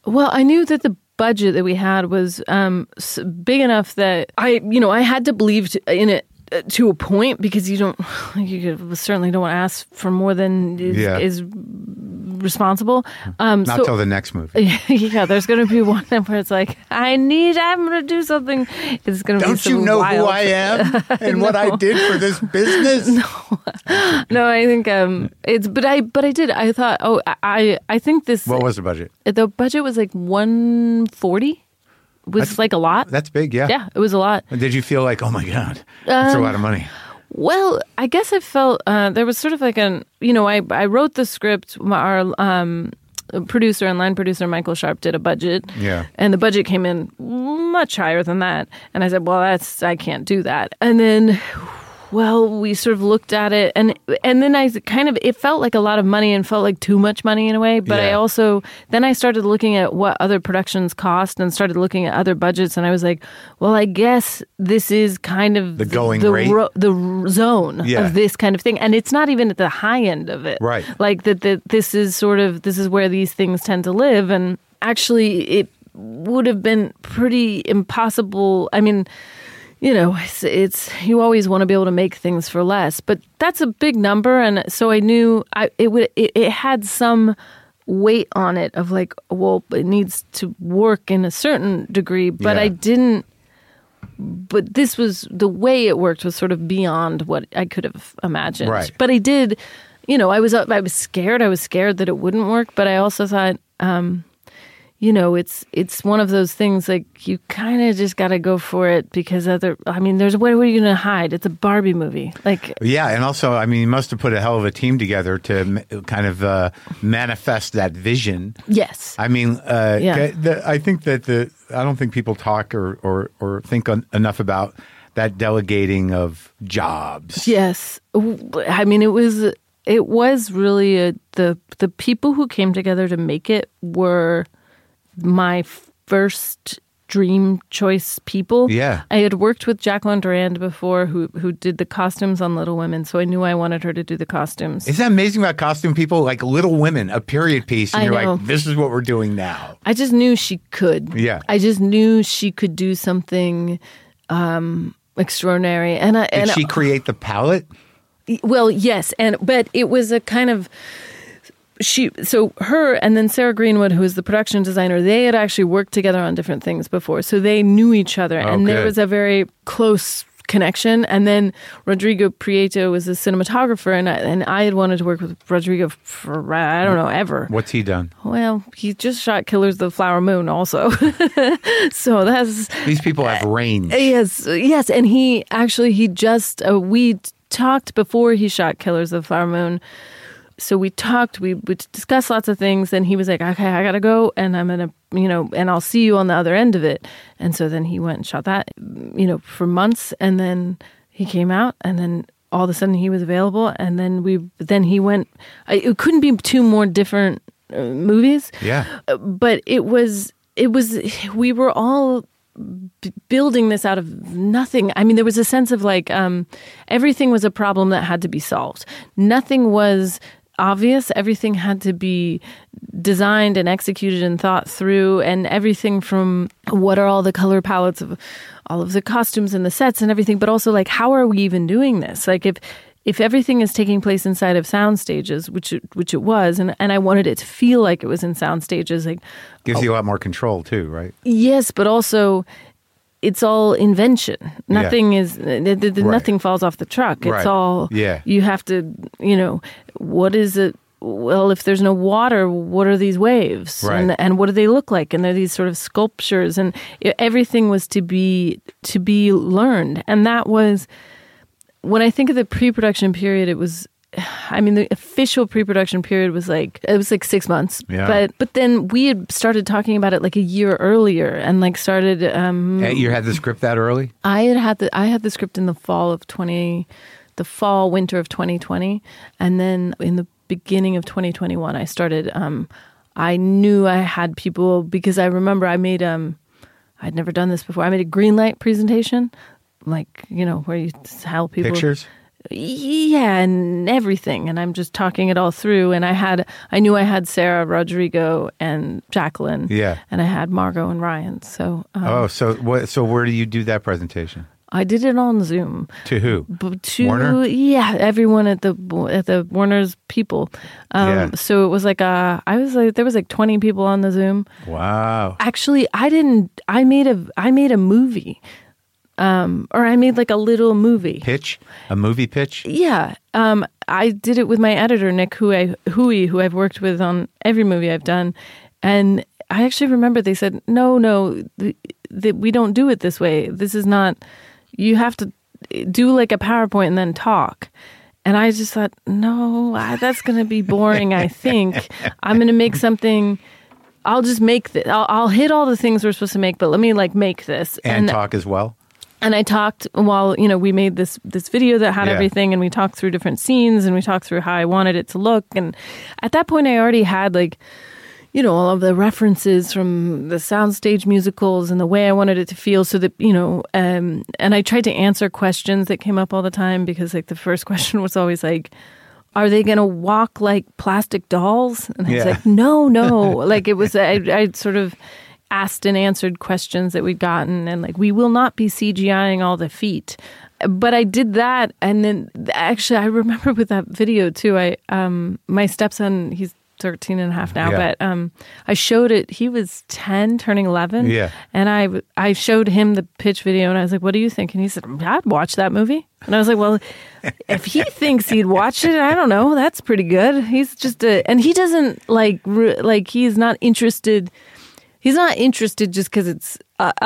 Speaker 2: Well, I knew that the budget that we had was big enough that I had to believe in it to a point, because you certainly don't want to ask for more than is responsible.
Speaker 1: Not till the next movie.
Speaker 2: Yeah, there's going to be one where it's like, I'm going to do something. It's going to be
Speaker 1: Don't you know
Speaker 2: wild.
Speaker 1: who I am and what I did for this business?
Speaker 2: No, I think but I did. I thought, I think this.
Speaker 1: What was the budget?
Speaker 2: The budget was like $140. Was like a lot.
Speaker 1: That's big, yeah.
Speaker 2: Yeah, it was a lot.
Speaker 1: Did you feel like, oh my God, that's a lot of money?
Speaker 2: Well, I guess I felt there was sort of like I wrote the script. Our producer and line producer, Michael Sharp, did a budget.
Speaker 1: Yeah.
Speaker 2: And the budget came in much higher than that. And I said, well, I can't do that. And then, we sort of looked at it, and then it felt like a lot of money and felt like too much money in a way. But I started looking at what other productions cost and started looking at other budgets, and I was like, well, I guess this is kind of
Speaker 1: the going rate,
Speaker 2: the zone of this kind of thing, and it's not even at the high end of it,
Speaker 1: right? Like
Speaker 2: this is where these things tend to live, and actually, it would have been pretty impossible. I mean, it's you always want to be able to make things for less, but that's a big number, and so I knew it had some weight on it of like, well, it needs to work in a certain degree, but I didn't. But this was the way it worked was sort of beyond what I could have imagined.
Speaker 1: Right.
Speaker 2: But I did, I was scared. I was scared that it wouldn't work, but I also thought. It's one of those things like you kind of just got to go for it because what are you going to hide? It's a Barbie movie.
Speaker 1: And also, you must have put a hell of a team together to kind of manifest that vision.
Speaker 2: Yes.
Speaker 1: I think that I don't think people talk or think enough about that delegating of jobs.
Speaker 2: Yes. It was really the people who came together to make it were my first dream choice people.
Speaker 1: Yeah.
Speaker 2: I had worked with Jacqueline Durand before who did the costumes on Little Women, so I knew I wanted her to do the costumes.
Speaker 1: Isn't that amazing about costume people? Like Little Women, a period piece, and you're like, this is what we're doing now.
Speaker 2: I just knew she could.
Speaker 1: Yeah.
Speaker 2: I just knew she could do something extraordinary. Did
Speaker 1: she create the palette?
Speaker 2: Well, yes, but it was a kind of her and then Sarah Greenwood, who was the production designer, they had actually worked together on different things before, so they knew each other, and there was a very close connection. And then Rodrigo Prieto was a cinematographer, and I had wanted to work with Rodrigo for I don't know ever.
Speaker 1: What's he done?
Speaker 2: Well, he just shot Killers of the Flower Moon, also. So
Speaker 1: these people have range.
Speaker 2: Yes, and he just we talked before he shot Killers of the Flower Moon. So we talked, we discussed lots of things, and he was like, okay, I gotta go, and I'm gonna, and I'll see you on the other end of it. And so then he went and shot that, for months, and then he came out, and then all of a sudden he was available, and then he went, it couldn't be two more different movies.
Speaker 1: Yeah.
Speaker 2: But it was, we were all building this out of nothing. There was a sense of like, everything was a problem that had to be solved. Nothing was obvious. Everything had to be designed and executed and thought through, and everything from what are all the color palettes of all of the costumes and the sets and everything, but also like, how are we even doing this? Like if everything is taking place inside of sound stages, which it was, and I wanted it to feel like it was in sound stages, like
Speaker 1: gives you a lot more control too, right?
Speaker 2: Yes, but also it's all invention. Nothing is nothing falls off the truck. It's all you have to, what is it? Well, if there's no water, what are these waves?
Speaker 1: Right.
Speaker 2: And what do they look like? And they're these sort of sculptures, and everything was to be learned. And that was, when I think of the pre-production period, it was, the official pre-production period was like 6 months.
Speaker 1: Yeah.
Speaker 2: But then we had started talking about it like a year earlier, and like started.
Speaker 1: You had the script that early?
Speaker 2: I had the script in the winter of 2020, and then in the beginning of 2021, I started. I knew I had people because I remember I made. I'd never done this before. I made a green light presentation, like where you tell people
Speaker 1: pictures.
Speaker 2: Yeah, and everything. And I'm just talking it all through. And I knew I had Sarah, Rodrigo, and Jacqueline.
Speaker 1: Yeah.
Speaker 2: And I had Margot and Ryan. So
Speaker 1: So where do you do that presentation?
Speaker 2: I did it on Zoom.
Speaker 1: To who?
Speaker 2: Warner? Yeah, everyone at the Warner's people. So it was like there was like 20 people on the Zoom.
Speaker 1: Wow.
Speaker 2: Actually, I made a movie. Or I made like a little movie.
Speaker 1: Pitch? A movie pitch?
Speaker 2: Yeah. I did it with my editor, Nick Hui, who I've worked with on every movie I've done. And I actually remember they said, no, we don't do it this way. This is not, you have to do like a PowerPoint and then talk. And I just thought, no, that's going to be boring, I think. I'm going to make something, I'll just make this. I'll hit all the things we're supposed to make, but let me like make this.
Speaker 1: And talk as well?
Speaker 2: And I talked while, we made this video that had everything, and we talked through different scenes, and we talked through how I wanted it to look. And at that point, I already had all of the references from the soundstage musicals and the way I wanted it to feel, so that, and I tried to answer questions that came up all the time, because like the first question was always like, are they going to walk like plastic dolls? And I was like, no. Like it was, I sort of asked and answered questions that we'd gotten, and like, we will not be CGIing all the feet. But I did that, and then actually I remember with that video too, my stepson, he's 13 and a half now, but I showed it, he was 10 turning 11, and I showed him the pitch video, and I was like, what do you think? And he said, I'd watch that movie. And I was like, well, if he thinks he'd watch it, I don't know, that's pretty good. He's just and he doesn't he's not interested. He's not interested just because it's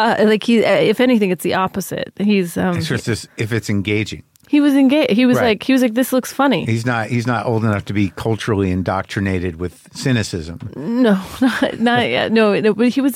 Speaker 2: if anything, it's the opposite. He's
Speaker 1: it's just if it's engaging.
Speaker 2: He was engaged. He was like, this looks funny.
Speaker 1: He's not old enough to be culturally indoctrinated with cynicism.
Speaker 2: No, not yet. No, but he was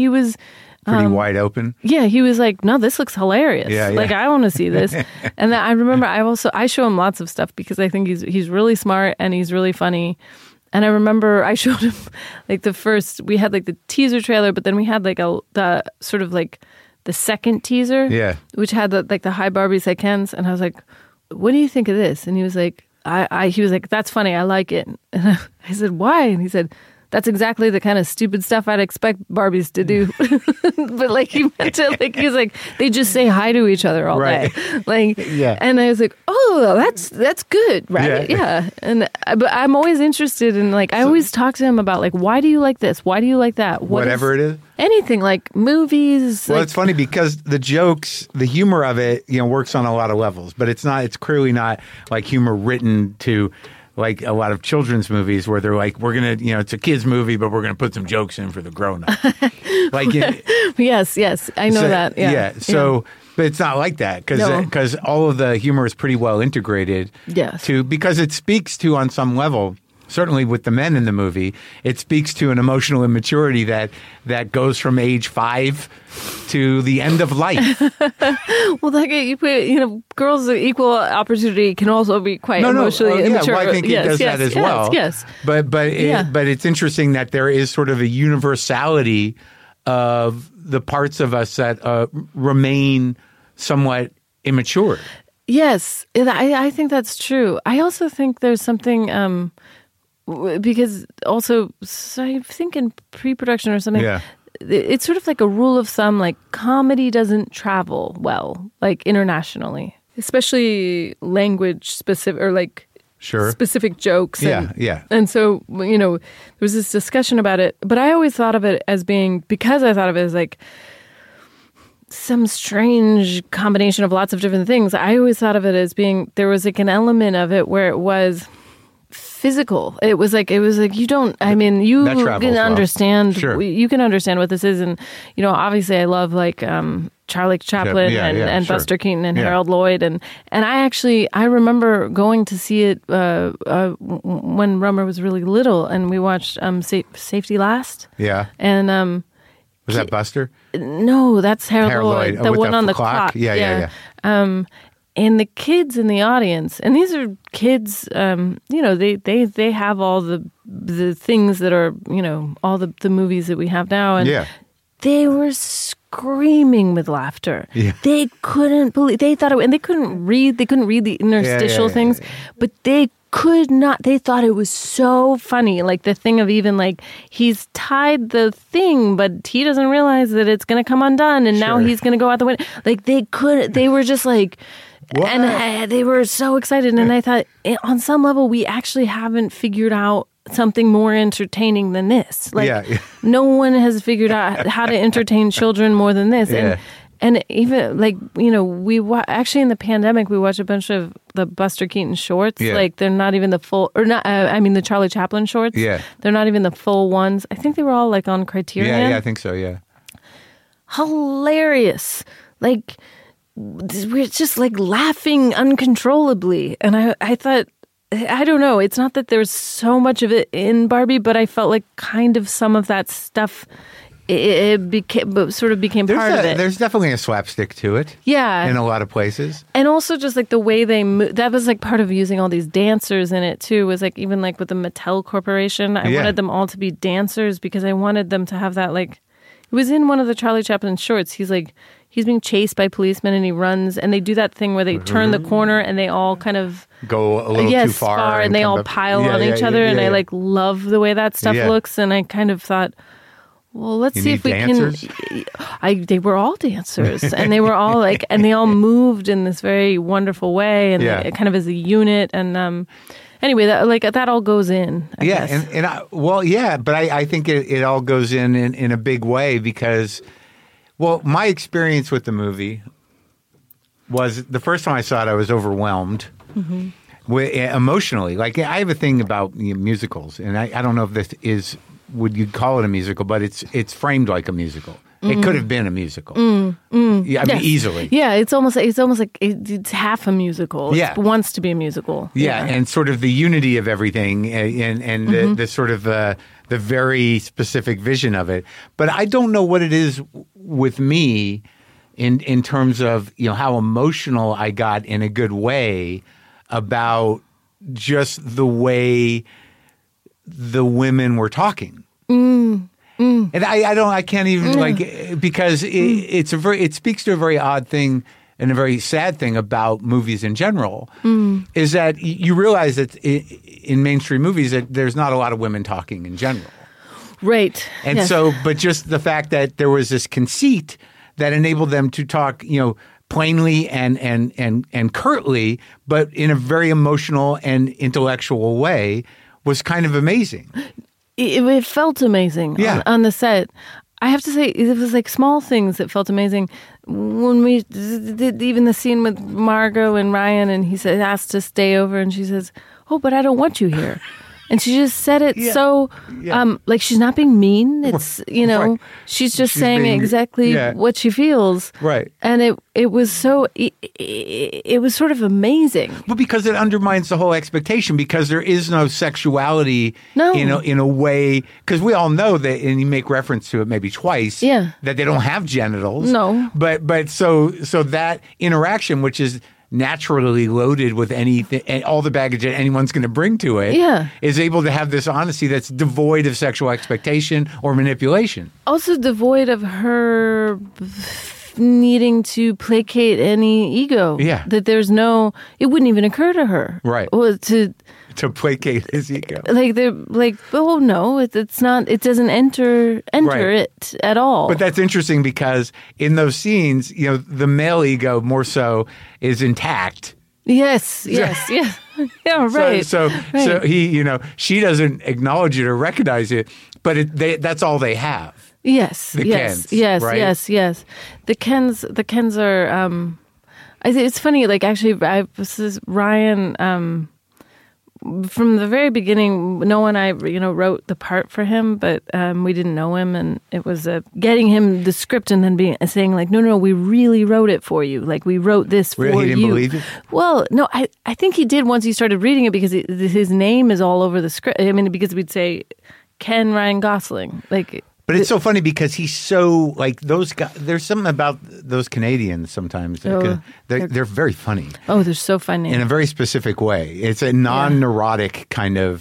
Speaker 1: pretty wide open.
Speaker 2: Yeah, he was like, no, this looks hilarious. Yeah. Like, I want to see this. And then I remember I show him lots of stuff because I think he's really smart and he's really funny. And I remember I showed him like we had like the teaser trailer, but then we had like the sort of like the second teaser, which had the Hi Barbie, Say Kens. And I was like, what do you think of this? And he was like, he was like, that's funny. I like it. And I said, why? And he said, that's exactly the kind of stupid stuff I'd expect Barbies to do. But like he meant to, like, he's like, they just say hi to each other all day. Like, and I was like, oh, that's good. Right. Yeah. And, but I'm always interested in I always talk to him about why do you like this? Why do you like that?
Speaker 1: Whatever it is.
Speaker 2: Anything, like movies.
Speaker 1: Well, it's funny because the jokes, the humor of it, works on a lot of levels, but it's clearly not like humor written to like a lot of children's movies where they're like, we're going to, it's a kid's movie, but we're going to put some jokes in for the grown-up.
Speaker 2: Yes. I know that. Yeah.
Speaker 1: So, but it's not like that because all of the humor is pretty well integrated.
Speaker 2: Yes.
Speaker 1: Because it speaks to, on some level, certainly with the men in the movie, it speaks to an emotional immaturity that goes from age 5 to the end of life.
Speaker 2: Well, you put, girls' equal opportunity can also be quite emotionally immature.
Speaker 1: Well, I think it does that as well.
Speaker 2: Yes.
Speaker 1: But it's interesting that there is sort of a universality of the parts of us that remain somewhat immature.
Speaker 2: Yes, I think that's true. I also think there's something. Because also, so I think in pre-production or something, it's sort of like a rule of thumb, like comedy doesn't travel well, like internationally, especially language specific or specific jokes. And so, there was this discussion about it, but I always thought of it as being, because I thought of it as like some strange combination of lots of different things. I always thought of it as being, there was like an element of it where it was physical. It was like you don't. I mean, you can understand.
Speaker 1: Well. Sure.
Speaker 2: You can understand what this is, and obviously, I love Charlie Chaplin and Buster Keaton and Harold Lloyd, and I remember going to see it when Romer was really little, and we watched Safety Last.
Speaker 1: Yeah.
Speaker 2: And
Speaker 1: was that Buster?
Speaker 2: No, that's Harold Lloyd, the one on the clock.
Speaker 1: Yeah.
Speaker 2: And the kids in the audience, and these are kids, they have all the things that are, all the movies that we have now. And they were screaming with laughter.
Speaker 1: Yeah.
Speaker 2: They couldn't believe, they thought it, and they couldn't read the interstitial things, but they could not, they thought it was so funny. Like the thing of even like, he's tied the thing, but he doesn't realize that it's going to come undone. And now he's going to go out the window. Like they were just like, what? And they were so excited. And I thought on some level, we actually haven't figured out something more entertaining than this. Like no one has figured out how to entertain children more than this.
Speaker 1: Yeah.
Speaker 2: And even like, you know, actually in the pandemic, we watched a bunch of the Buster Keaton shorts.
Speaker 1: Yeah.
Speaker 2: Like they're not even the full, or not, the Charlie Chaplin shorts.
Speaker 1: Yeah.
Speaker 2: They're not even the full ones. I think they were all like on Criterion.
Speaker 1: Yeah, I think so, yeah.
Speaker 2: Hilarious. Like, we're just like laughing uncontrollably. And I thought, I don't know, it's not that there's so much of it in Barbie, but I felt like kind of some of that stuff it became part of it.
Speaker 1: There's definitely a slapstick to it.
Speaker 2: Yeah.
Speaker 1: In a lot of places.
Speaker 2: And also just like the way they move, that was like part of using all these dancers in it too, was like even like with the Mattel Corporation, I wanted them all to be dancers because I wanted them to have that like, it was in one of the Charlie Chaplin shorts. He's being chased by policemen and he runs and they do that thing where they turn the corner and they all kind of
Speaker 1: go a little too far
Speaker 2: and they all pile on each other. And I like love the way that stuff looks. And I kind of thought, well, let's see if we
Speaker 1: dancers?
Speaker 2: can. They were all dancers, and they were all like, and they all moved in this very wonderful way, and they, kind of as a unit. And anyway, that all goes in. I guess.
Speaker 1: But I think it all goes in a big way because, well, my experience with the movie was the first time I saw it, I was overwhelmed. Emotionally. Like I have a thing about musicals, and I don't know if this is. Would you call it a musical? But it's framed like a musical. It could have been a musical. Yeah, I mean, easily.
Speaker 2: Yeah, it's almost like it's half a musical. It wants to be a musical.
Speaker 1: Yeah, and sort of the unity of everything, and the sort of the very specific vision of it. But I don't know what it is with me in terms of how emotional I got in a good way about just the way the women were talking. And I can't even because it speaks to a very odd thing and a very sad thing about movies in general is that you realize that in mainstream movies that there's not a lot of women talking in general.
Speaker 2: Right.
Speaker 1: And so, but just the fact that there was this conceit that enabled them to talk, plainly and curtly, but in a very emotional and intellectual way was kind of amazing.
Speaker 2: It felt amazing on the set. I have to say, it was like small things that felt amazing. When we did even the scene with Margot and Ryan, and he asked to stay over, and she says, "Oh, but I don't want you here." And she just said it like she's not being mean. It's, she's just saying exactly what she feels.
Speaker 1: Right.
Speaker 2: And it was so, it was sort of amazing.
Speaker 1: Well, because it undermines the whole expectation because there is no sexuality in a way, because we all know that, and you make reference to it maybe twice, that they don't have genitals.
Speaker 2: No.
Speaker 1: But so that interaction, which is naturally loaded with anything, and all the baggage that anyone's going to bring to it, is able to have this honesty that's devoid of sexual expectation or manipulation.
Speaker 2: Also devoid of her needing to placate any ego.
Speaker 1: Yeah.
Speaker 2: That there's it wouldn't even occur to her.
Speaker 1: Right.
Speaker 2: Well,
Speaker 1: to placate his ego.
Speaker 2: It's not, it doesn't enter it at all.
Speaker 1: But that's interesting because in those scenes, the male ego more so is intact.
Speaker 2: Yes. Yeah, right.
Speaker 1: So he, she doesn't acknowledge it or recognize it, but that's all they have.
Speaker 2: Yes.
Speaker 1: The Kens, right?
Speaker 2: Yes. The Kens are, it's funny, like actually, Ryan, from the very beginning, Noah and I, wrote the part for him, but we didn't know him, and it was getting him the script and then saying like, no, we really wrote it for you. Like we wrote this for you.
Speaker 1: He didn't believe it?
Speaker 2: Well, no, I think he did once he started reading it because his name is all over the script. I mean, because we'd say Ken Ryan Gosling, like.
Speaker 1: But it's so funny because he's so like those guys. There's something about those Canadians sometimes. They're very funny.
Speaker 2: Oh, they're so funny
Speaker 1: in a very specific way. It's a non-neurotic kind of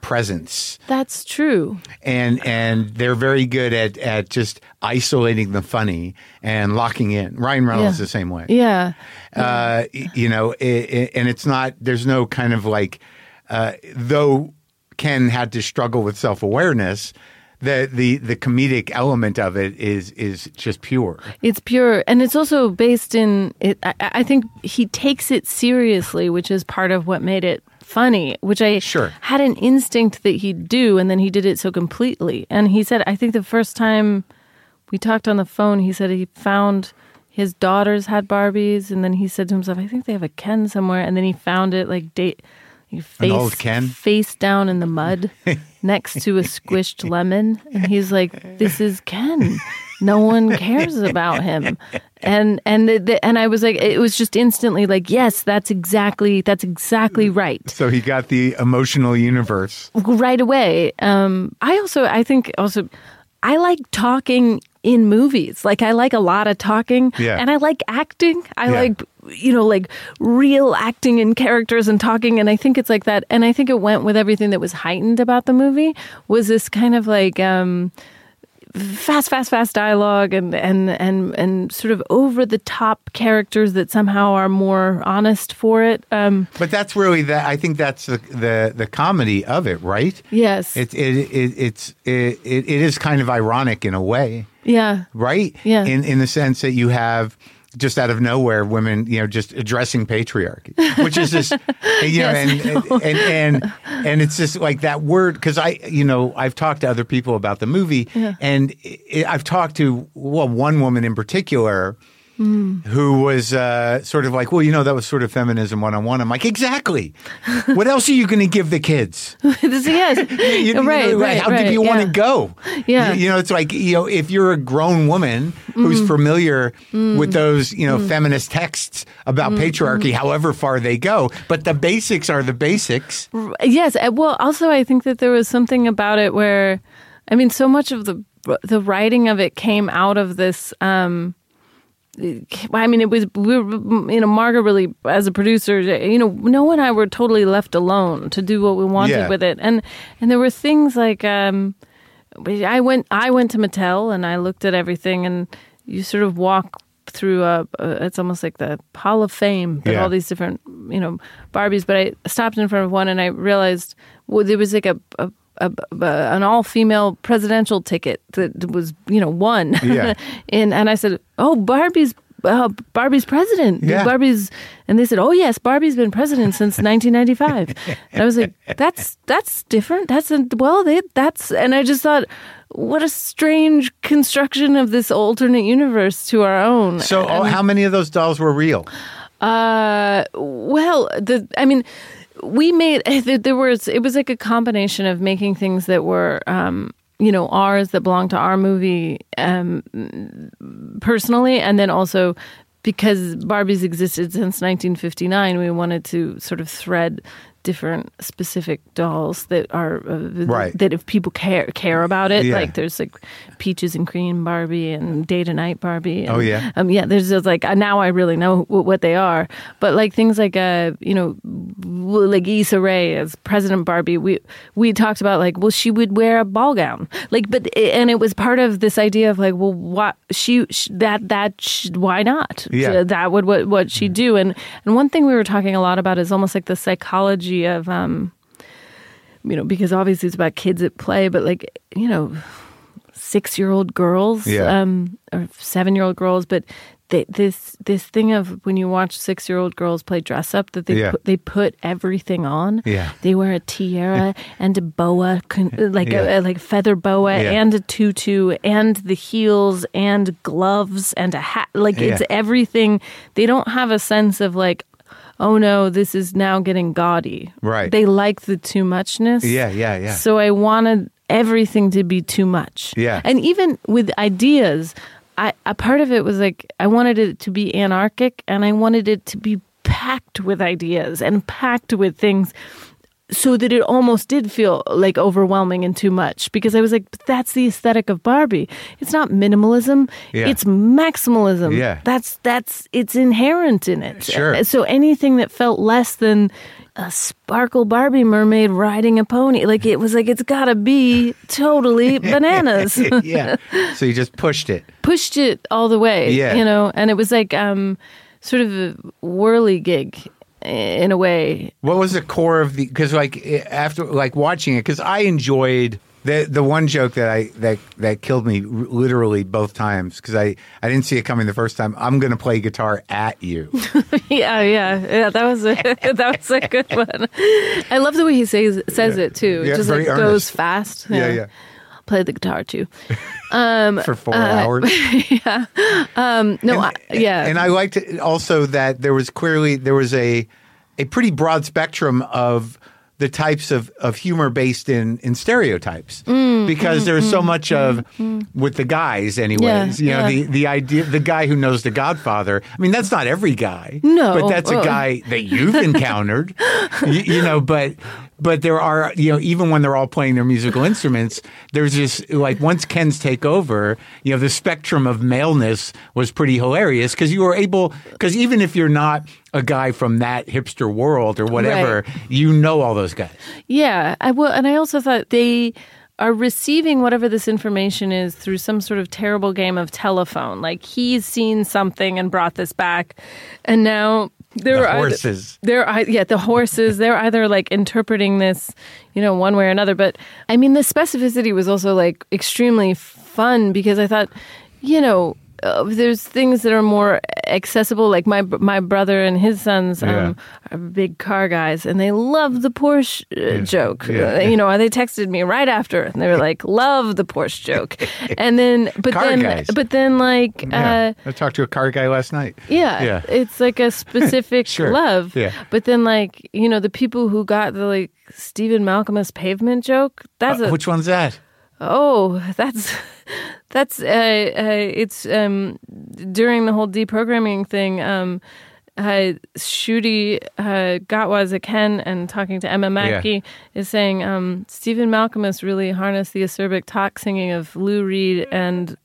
Speaker 1: presence.
Speaker 2: That's true.
Speaker 1: And they're very good at just isolating the funny and locking in. Ryan Reynolds is the same way.
Speaker 2: Yeah.
Speaker 1: You know, and it's not, there's no kind of like, though Ken had to struggle with self-awareness, the comedic element of it is just pure.
Speaker 2: It's pure, and it's also based in it. I think he takes it seriously, which is part of what made it funny, which I had an instinct that he'd do, and then he did it so completely. And he said, I think the first time we talked on the phone, he said he found his daughters had Barbies, and then he said to himself, I think they have a Ken somewhere, and then he found it like
Speaker 1: an old Ken?
Speaker 2: Face down in the mud next to a squished lemon. And he's like, this is Ken. No one cares about him. And I was like, it was just instantly like, yes, that's exactly right.
Speaker 1: So he got the emotional universe.
Speaker 2: Right away. I think I like talking in movies. Like, I like a lot of talking, and I like acting. I like, like real acting in characters and talking. And I think it's like that. And I think it went with everything that was heightened about the movie, was this kind of like fast dialogue and sort of over the top characters that somehow are more honest for it.
Speaker 1: But that's really that. I think that's the comedy of it, right?
Speaker 2: Yes.
Speaker 1: It is kind of ironic in a way.
Speaker 2: Yeah.
Speaker 1: Right?
Speaker 2: Yeah.
Speaker 1: In the sense that you have just out of nowhere women, just addressing patriarchy, which is just, and it's just like that word, because I've talked to other people about the movie, and I've talked to one woman in particular who was sort of like, that was sort of feminism 101. I'm like, exactly. What else are you going to give the kids?
Speaker 2: Yes. Right.
Speaker 1: How do you want to go?
Speaker 2: Yeah.
Speaker 1: It's like, if you're a grown woman who's familiar with those, feminist texts about patriarchy, however far they go, but the basics are the basics.
Speaker 2: Yes. Well, also, I think that there was something about it where, so much of the writing of it came out of this, it was, Margaret really, as a producer, Noah and I were totally left alone to do what we wanted with it. And there were things like, I went to Mattel and I looked at everything, and you sort of walk through it's almost like the Hall of Fame, but all these different, Barbies. But I stopped in front of one and I realized, there was like an all-female presidential ticket that was, won. Yeah. and I said, "Oh, Barbie's president."
Speaker 1: Yeah.
Speaker 2: Barbie's, and they said, "Oh yes, Barbie's been president since 1995." And I was like, "That's different. And I just thought, what a strange construction of this alternate universe to our own.
Speaker 1: So, how many of those dolls were real?
Speaker 2: We made, it was like a combination of making things that were, ours, that belonged to our movie personally, and then also because Barbie's existed since 1959, we wanted to sort of thread different specific dolls that are that if people care about it, like there's like Peaches and Cream Barbie and Day to Night Barbie. And, there's just like, now I really know what they are. But like things like like Issa Rae as President Barbie, we talked about like, well, she would wear a ball gown, like, and it was part of this idea of like, well, why not? That would what she'd do. And one thing we were talking a lot about is almost like the psychology of because obviously it's about kids at play, but like 6-year-old girls or 7-year-old girls, but this thing of when you watch 6-year-old girls play dress up, that they put everything on. They wear a tiara and a boa, like feather boa, and a tutu, and the heels, and gloves, and a hat. Like it's everything. They don't have a sense of like, oh no, this is now getting gaudy.
Speaker 1: Right.
Speaker 2: They like the too muchness.
Speaker 1: Yeah.
Speaker 2: So I wanted everything to be too much.
Speaker 1: Yeah.
Speaker 2: And even with ideas, a part of it was like, I wanted it to be anarchic, and I wanted it to be packed with ideas and packed with things, so that it almost did feel like overwhelming and too much, because I was like, that's the aesthetic of Barbie. It's not minimalism. It's maximalism. That's it's inherent in it.
Speaker 1: Sure.
Speaker 2: So anything that felt less than, a sparkle Barbie mermaid riding a pony. Like, it was like, it's gotta be totally bananas.
Speaker 1: Yeah. So you just pushed it.
Speaker 2: Pushed it all the way,
Speaker 1: Yeah.
Speaker 2: you know, and it was like sort of a whirly-gig in a way.
Speaker 1: What was the core of the? Because like after like watching it, because I enjoyed the one joke that killed me literally both times because I didn't see it coming the first time. I'm going to play guitar at you.
Speaker 2: yeah. That was a good one. I love the way he says it too. It just like goes fast.
Speaker 1: Yeah.
Speaker 2: Play the guitar too.
Speaker 1: For 4 hours.
Speaker 2: Yeah.
Speaker 1: And I liked it also that there was a pretty broad spectrum of the types of humor based in stereotypes because there's so much of with the guys anyways, the idea, the guy who knows The Godfather. I mean, that's not every guy, but that's a guy that you've encountered, but there are, even when they're all playing their musical instruments, there's this, like, once Ken's take over, the spectrum of maleness was pretty hilarious because you were able, because even if you're not a guy from that hipster world or whatever, right. All those guys.
Speaker 2: Yeah. And I also thought they are receiving whatever this information is through some sort of terrible game of telephone. Like, he's seen something and brought this back, and now
Speaker 1: the horses.
Speaker 2: The horses. They're either like interpreting this, one way or another. But I mean, the specificity was also like extremely fun because I thought, there's things that are more accessible. Like my brother and his sons are big car guys, and they love the Porsche joke.
Speaker 1: Yeah.
Speaker 2: They texted me right after, and they were like, "Love the Porsche joke." And then, I
Speaker 1: talked to a car guy last night.
Speaker 2: Yeah. It's like a specific
Speaker 1: sure.
Speaker 2: love.
Speaker 1: Yeah.
Speaker 2: But then, the people who got the like Stephen Malkmus pavement joke.
Speaker 1: Which one's that?
Speaker 2: Oh, that's it's during the whole deprogramming thing. Shooty Gatwas at Ken and talking to Emma Mackey is saying Stephen Malkmus really harnessed the acerbic talk singing of Lou Reed and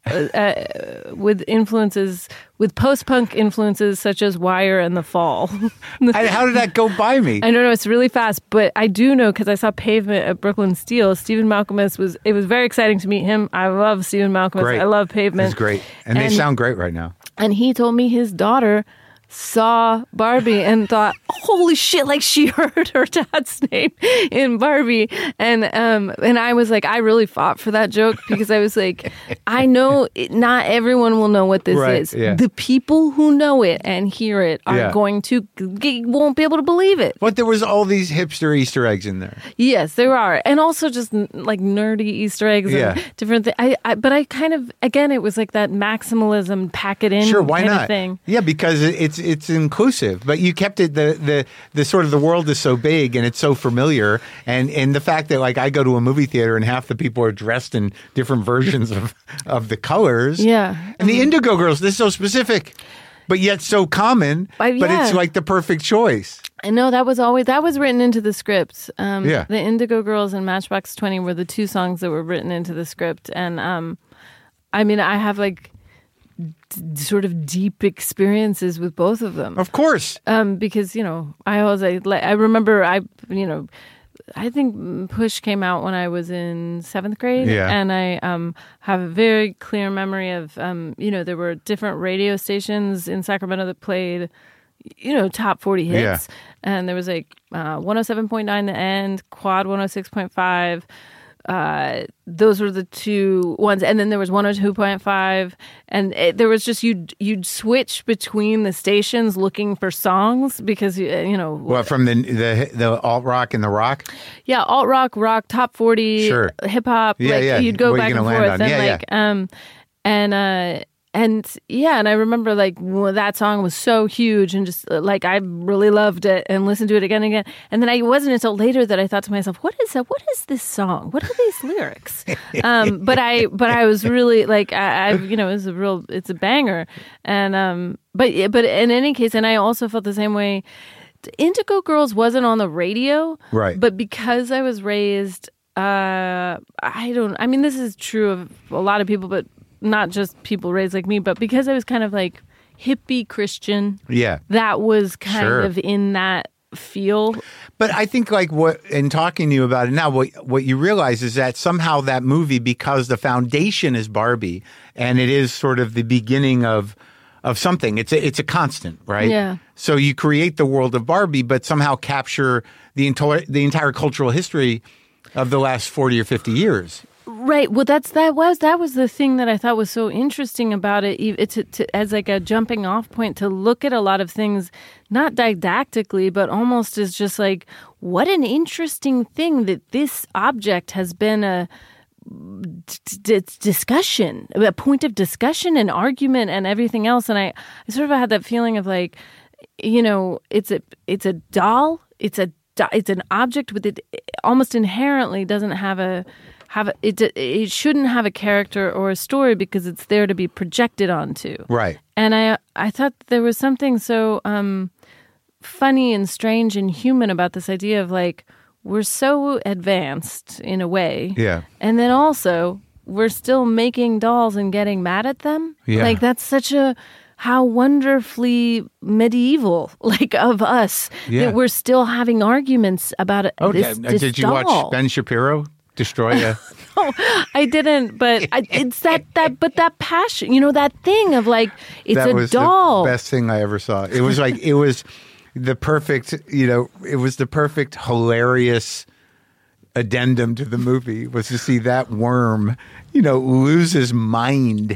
Speaker 2: with post-punk influences such as Wire and The Fall.
Speaker 1: How did that go by me?
Speaker 2: I don't know. It's really fast, but I do know because I saw Pavement at Brooklyn Steel. Stephen Malkmus it was very exciting to meet him. I love Stephen Malkmus.
Speaker 1: Great.
Speaker 2: I love Pavement.
Speaker 1: It's great. And they sound great right now. And
Speaker 2: he told me his daughter saw Barbie and thought, holy shit, like she heard her dad's name in Barbie. And I was like, I really fought for that joke because I was like, I know not everyone will know what this is.
Speaker 1: Yeah.
Speaker 2: The people who know it and hear it are won't be able to believe it.
Speaker 1: But there was all these hipster Easter eggs in there.
Speaker 2: Yes, there are. And also just like nerdy Easter eggs and different things. But I kind of, again, it was like that maximalism, pack it in
Speaker 1: sure, why
Speaker 2: kind
Speaker 1: not?
Speaker 2: Of thing.
Speaker 1: Yeah, because it's inclusive, but you kept it the sort of the world is so big and it's so familiar, and the fact that like I go to a movie theater and half the people are dressed in different versions of the colors.
Speaker 2: Yeah,
Speaker 1: and the Indigo Girls, this is so specific, but yet so common. But it's like the perfect choice.
Speaker 2: I know that was written into the script. The Indigo Girls and Matchbox 20 were the two songs that were written into the script, and I mean I have like sort of deep experiences with both of them.
Speaker 1: Of course.
Speaker 2: Because, I remember I think Push came out when I was in 7th grade.
Speaker 1: Yeah.
Speaker 2: And I have a very clear memory of, there were different radio stations in Sacramento that played, top 40 hits.
Speaker 1: Yeah.
Speaker 2: And there was like 107.9 The End, Quad 106.5. Those were the two ones, and then there was 102.5, and there was just you'd switch between the stations looking for songs because
Speaker 1: What, from the alt rock and the rock?
Speaker 2: Yeah, alt rock, top 40,
Speaker 1: sure.
Speaker 2: Hip hop. You'd go back and forth, and I remember like that song was so huge and just like I really loved it and listened to it again and again. And then it wasn't until later that I thought to myself, what is this song? What are these lyrics? But I was really like, it's a banger. And but in any case, and I also felt the same way. Indigo Girls wasn't on the radio,
Speaker 1: right?
Speaker 2: But because I was raised, this is true of a lot of people, but not just people raised like me, but because I was kind of like hippie Christian.
Speaker 1: Yeah.
Speaker 2: That was kind of in that feel.
Speaker 1: But I think like in talking to you about it now, what you realize is that somehow that movie, because the foundation is Barbie and it is sort of the beginning of something, it's a constant, right?
Speaker 2: Yeah.
Speaker 1: So you create the world of Barbie, but somehow capture the entire cultural history of the last 40 or 50 years.
Speaker 2: Right. Well, that was the thing that I thought was so interesting about it. It's as like a jumping off point to look at a lot of things, not didactically, but almost as just like, what an interesting thing that this object has been a discussion, a point of discussion and argument and everything else. And I sort of had that feeling of like, it's a doll. It's an object with it almost inherently doesn't it shouldn't have a character or a story because it's there to be projected onto.
Speaker 1: Right.
Speaker 2: And I thought there was something so funny and strange and human about this idea of like, we're so advanced in a way.
Speaker 1: Yeah.
Speaker 2: And then also we're still making dolls and getting mad at them.
Speaker 1: Yeah.
Speaker 2: Like that's such how wonderfully medieval, like of us, that we're still having arguments about it.
Speaker 1: Oh, did you
Speaker 2: doll.
Speaker 1: watch Ben Shapiro destroy a?
Speaker 2: No, I didn't. But it's that passion, that thing of like it's
Speaker 1: that
Speaker 2: a
Speaker 1: was
Speaker 2: doll.
Speaker 1: The best thing I ever saw. It was like it was the perfect, it was the perfect hilarious addendum to the movie was to see that worm, lose his mind.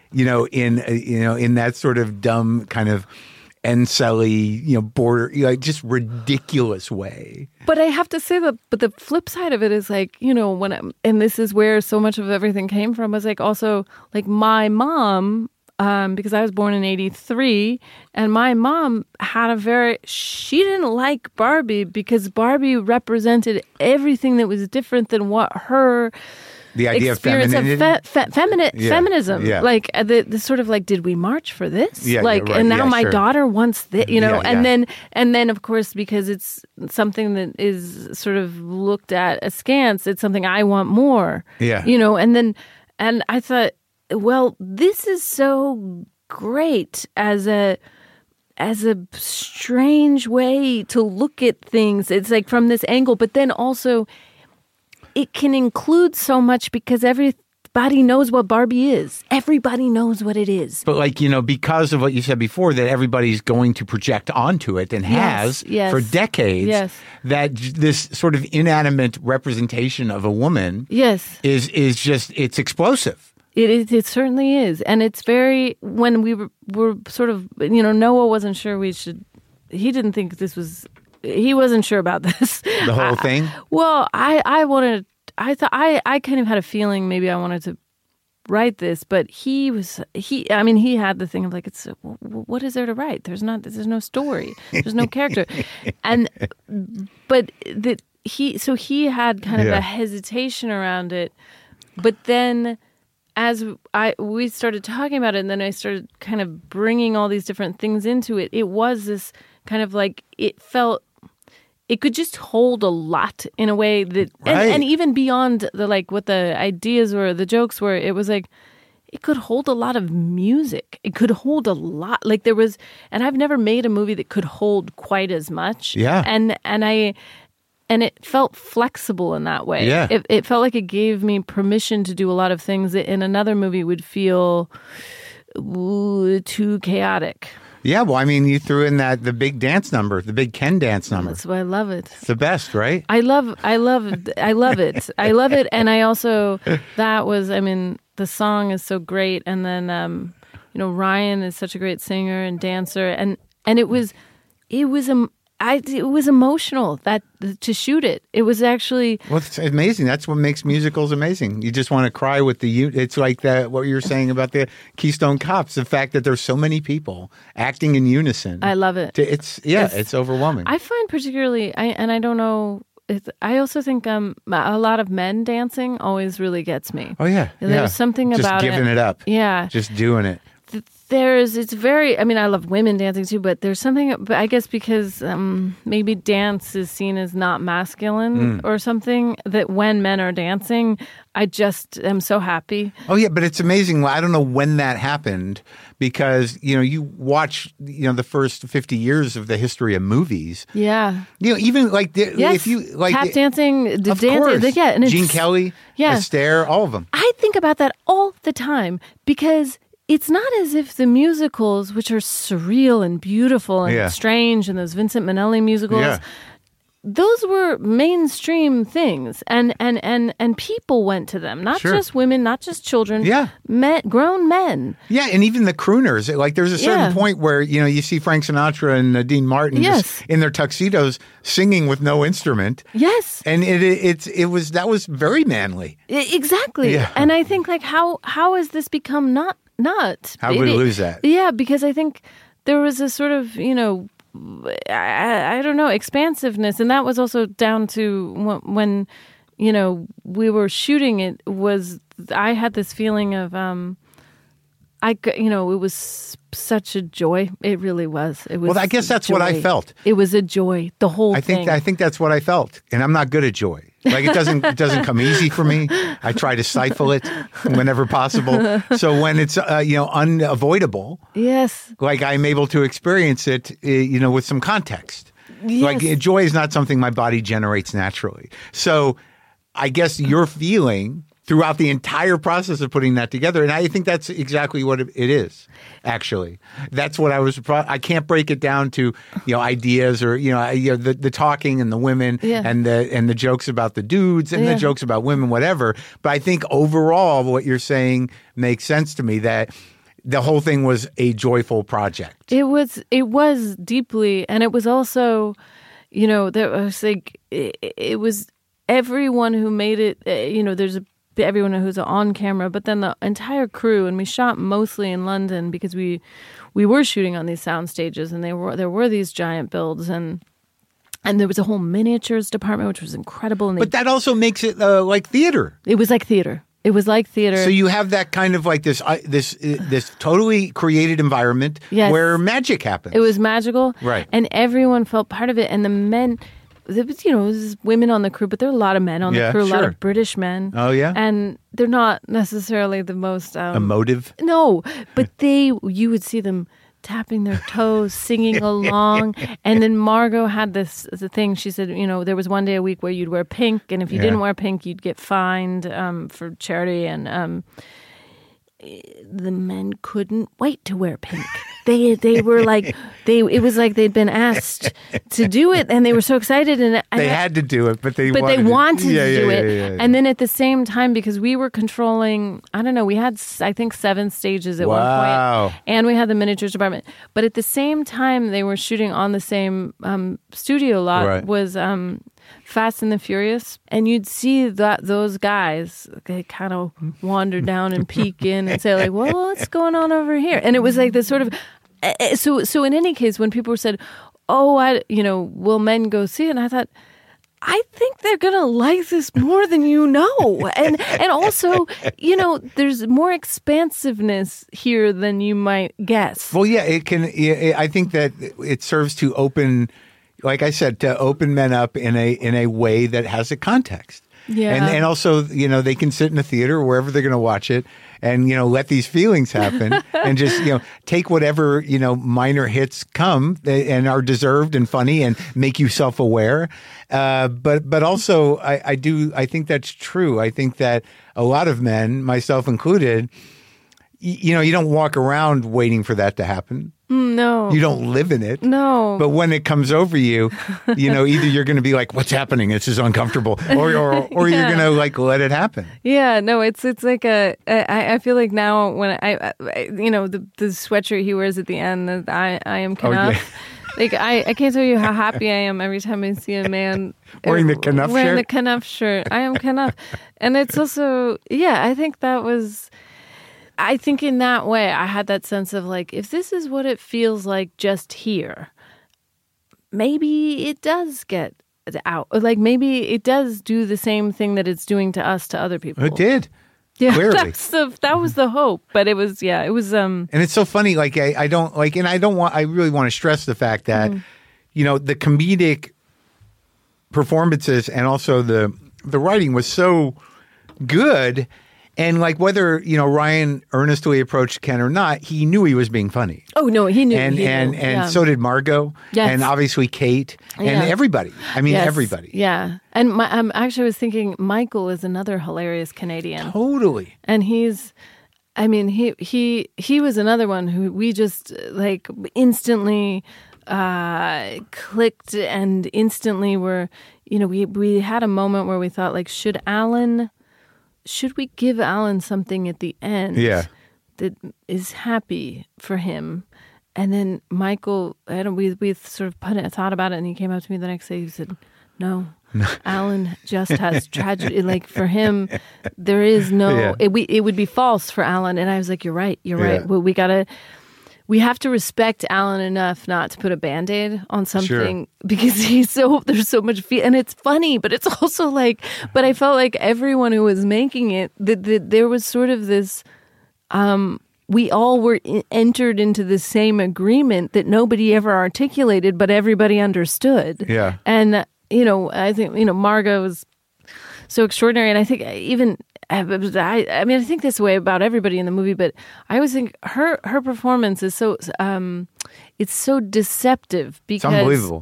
Speaker 1: In that sort of dumb kind of Encelly, border, just ridiculous way.
Speaker 2: But I have to say but the flip side of it is like, and this is where so much of everything came from was like also like my mom, because I was born in 1983, and my mom she didn't like Barbie because Barbie represented everything that was different than what her
Speaker 1: the idea
Speaker 2: experience
Speaker 1: of femininity?
Speaker 2: Feminism.
Speaker 1: Yeah.
Speaker 2: Like the sort of like, did we march for this?
Speaker 1: Yeah,
Speaker 2: like,
Speaker 1: right.
Speaker 2: and now my
Speaker 1: sure.
Speaker 2: daughter wants this,
Speaker 1: Yeah.
Speaker 2: and then of course, because it's something that is sort of looked at askance, it's something I want more.
Speaker 1: Yeah.
Speaker 2: And I thought, well, this is so great as a strange way to look at things. It's like from this angle, but then also it can include so much because everybody knows what Barbie is. Everybody knows what it is.
Speaker 1: But like, because of what you said before, that everybody's going to project onto it and has for decades, that this sort of inanimate representation of a woman is just, it's explosive.
Speaker 2: It certainly is. And it's when we were sort of, Noah wasn't sure he didn't think he wasn't sure about this.
Speaker 1: The whole thing?
Speaker 2: Well, I kind of had a feeling maybe I wanted to write this, but he had the thing of like, what is there to write? There's no story. There's no character. He had kind of a hesitation around it. But then as we started talking about it, and then I started kind of bringing all these different things into it, it was this kind of like, it could just hold a lot in a way that, and even beyond what the ideas were, the jokes were, it was like, it could hold a lot of music. It could hold a lot. Like there was, and I've never made a movie that could hold quite as much.
Speaker 1: Yeah.
Speaker 2: And it felt flexible in that way.
Speaker 1: Yeah.
Speaker 2: It felt like it gave me permission to do a lot of things that in another movie would feel too chaotic.
Speaker 1: Yeah, well, I mean, you threw in the big dance number, the big Ken dance number.
Speaker 2: That's why I love it.
Speaker 1: It's the best, right?
Speaker 2: I love it. I love it. And I also, the song is so great. And then, Ryan is such a great singer and dancer. And it was emotional to shoot it. It was actually...
Speaker 1: Well, it's amazing. That's what makes musicals amazing. You just want to cry with it's like what you were saying about the Keystone Cops, the fact that there's so many people acting in unison.
Speaker 2: I love it.
Speaker 1: It's overwhelming.
Speaker 2: I find particularly, I don't know, I also think a lot of men dancing always really gets me.
Speaker 1: Oh, yeah.
Speaker 2: There's something
Speaker 1: just
Speaker 2: about
Speaker 1: giving it up.
Speaker 2: Yeah.
Speaker 1: Just doing it.
Speaker 2: it's very, I mean, I love women dancing too, but there's something, but I guess because maybe dance is seen as not masculine or something, that when men are dancing, I just am so happy.
Speaker 1: Oh, yeah, but it's amazing. I don't know when that happened because, you watch, the first 50 years of the history of movies.
Speaker 2: Yeah.
Speaker 1: Even like, if you like
Speaker 2: tap dancing,
Speaker 1: of course.
Speaker 2: Yeah, and
Speaker 1: Gene Kelly, Astaire, all of them.
Speaker 2: I think about that all the time because it's not as if the musicals, which are surreal and beautiful and strange, and those Vincent Minnelli musicals, those were mainstream things, and people went to them, not just women, not just children, grown men.
Speaker 1: Yeah, and even the crooners. Like, there's a certain point where you see Frank Sinatra and Dean Martin just in their tuxedos singing with no instrument.
Speaker 2: Yes,
Speaker 1: and that was very manly.
Speaker 2: Exactly. Yeah. And I think like how has this become not?
Speaker 1: How would we lose that?
Speaker 2: Yeah, because I think there was a sort of I don't know, expansiveness, and that was also down to when we were shooting it. I had this feeling of it was such a joy. It really was. It was.
Speaker 1: Well, I guess that's what I felt.
Speaker 2: It was a joy. The whole thing.
Speaker 1: I think that's what I felt, and I'm not good at joy. Like, it doesn't come easy for me. I try to stifle it whenever possible. So when it's unavoidable,
Speaker 2: yes,
Speaker 1: like I'm able to experience it, with some context. Yes. Like, joy is not something my body generates naturally. So I guess your feeling throughout the entire process of putting that together, and I think that's exactly what it is. Actually, that's what I was. I can't break it down to ideas or the talking and the women and the jokes about the dudes and the jokes about women, whatever. But I think overall, what you're saying makes sense to me, that the whole thing was a joyful project.
Speaker 2: It was deeply, and it was also, there was like it was everyone who made it. There's everyone who's on camera, but then the entire crew, and we shot mostly in London because we were shooting on these sound stages, and there were these giant builds, and there was a whole miniatures department, which was incredible. And
Speaker 1: but that also makes it like theater.
Speaker 2: It was like theater. It was like theater.
Speaker 1: So you have that kind of like this totally created environment where magic happens.
Speaker 2: It was magical,
Speaker 1: right?
Speaker 2: And everyone felt part of it, and the men. There was, it was women on the crew, but there were a lot of men on the crew, a lot of British men.
Speaker 1: Oh, yeah?
Speaker 2: And they're not necessarily the most...
Speaker 1: emotive?
Speaker 2: No, but you would see them tapping their toes, singing along. And then Margot had the thing, she said, there was one day a week where you'd wear pink, and if you didn't wear pink, you'd get fined for charity. And the men couldn't wait to wear pink. They were like it was like they'd been asked to do it, and they were so excited, and
Speaker 1: they had to do it, but they
Speaker 2: wanted to do it. And then at the same time, because we were controlling, I don't know, we had I think 7 stages at one point, and we had the miniatures department. But at the same time, they were shooting on the same studio lot was Fast and the Furious, and you'd see those guys, they kind of wander down and peek in and say like, well, what's going on over here? And it was like this sort of, so in any case, when people said, oh, will men go see it? And I thought, I think they're going to like this more than you know. And also, there's more expansiveness here than you might guess.
Speaker 1: Well, yeah, it can. I think that it serves to open, like I said, to open men up in a way that has a context. Yeah. And also, they can sit in a theater wherever they're going to watch it and, let these feelings happen and just, take whatever, minor hits come and are deserved and funny and make you self-aware. But also, I think that's true. I think that a lot of men, myself included, you don't walk around waiting for that to happen.
Speaker 2: No.
Speaker 1: You don't live in it.
Speaker 2: No.
Speaker 1: But when it comes over you, either you're going to be like, what's happening? This is uncomfortable. Or you're going to like let it happen.
Speaker 2: Yeah, no, it's like I feel like now when I the sweatshirt he wears at the end, that I am Knuff. Okay. Like I can't tell you how happy I am every time I see a man
Speaker 1: wearing the Knuff shirt.
Speaker 2: Wearing the Knuff shirt. I am Knuff. And it's also, I think that was... I think in that way, I had that sense of like, if this is what it feels like just here, maybe it does get out. Like maybe it does do the same thing that it's doing to us, to other people.
Speaker 1: It did.
Speaker 2: Yeah,
Speaker 1: Clearly.
Speaker 2: that was the hope, but it was
Speaker 1: And it's so funny. Like I don't like, and I really want to stress the fact that the comedic performances and also the writing was so good. And like whether Ryan earnestly approached Ken or not, he knew he was being funny.
Speaker 2: Oh no, he knew.
Speaker 1: And so did Margot, and obviously Kate, and everybody. I mean, everybody.
Speaker 2: Yeah, and actually, I was thinking Michael is another hilarious Canadian.
Speaker 1: Totally.
Speaker 2: And he was another one who we just like instantly clicked, and instantly were we had a moment where we thought like, should we give Alan something at the end that is happy for him? And then Michael, we sort of thought about it, and he came up to me the next day. He said, no. Alan just has tragedy. Like for him, there is no, it would be false for Alan. And I was like, you're right. Well, we have to respect Alan enough not to put a Band-Aid on something because there's so much fear. And it's funny, but it's also like, but I felt like everyone who was making it, there was sort of this, we all were entered into the same agreement that nobody ever articulated, but everybody understood.
Speaker 1: Yeah.
Speaker 2: And, I think, Margot was so extraordinary. And I think even, I think this way about everybody in the movie, but I always think her performance is so, it's so deceptive because
Speaker 1: it's unbelievable.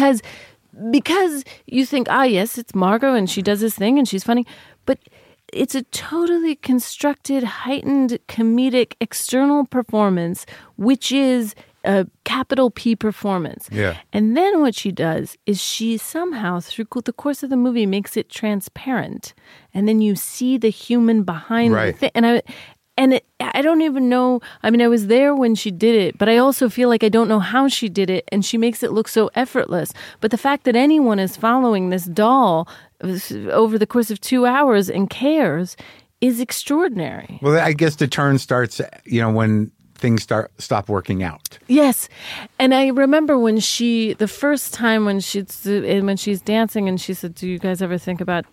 Speaker 2: Because you think, yes, it's Margot and she does this thing and she's funny, but it's a totally constructed, heightened, comedic external performance, which is a capital P performance.
Speaker 1: Yeah.
Speaker 2: And then what she does is she somehow, through the course of the movie, makes it transparent. And then you see the human behind the thing. And I don't even know. I mean, I was there when she did it, but I also feel like I don't know how she did it. And she makes it look so effortless. But the fact that anyone is following this doll over the course of 2 hours and cares is extraordinary.
Speaker 1: Well, I guess the turn starts, when things stop working out.
Speaker 2: Yes. And I remember when the first time when she's dancing and she said, do you guys ever think about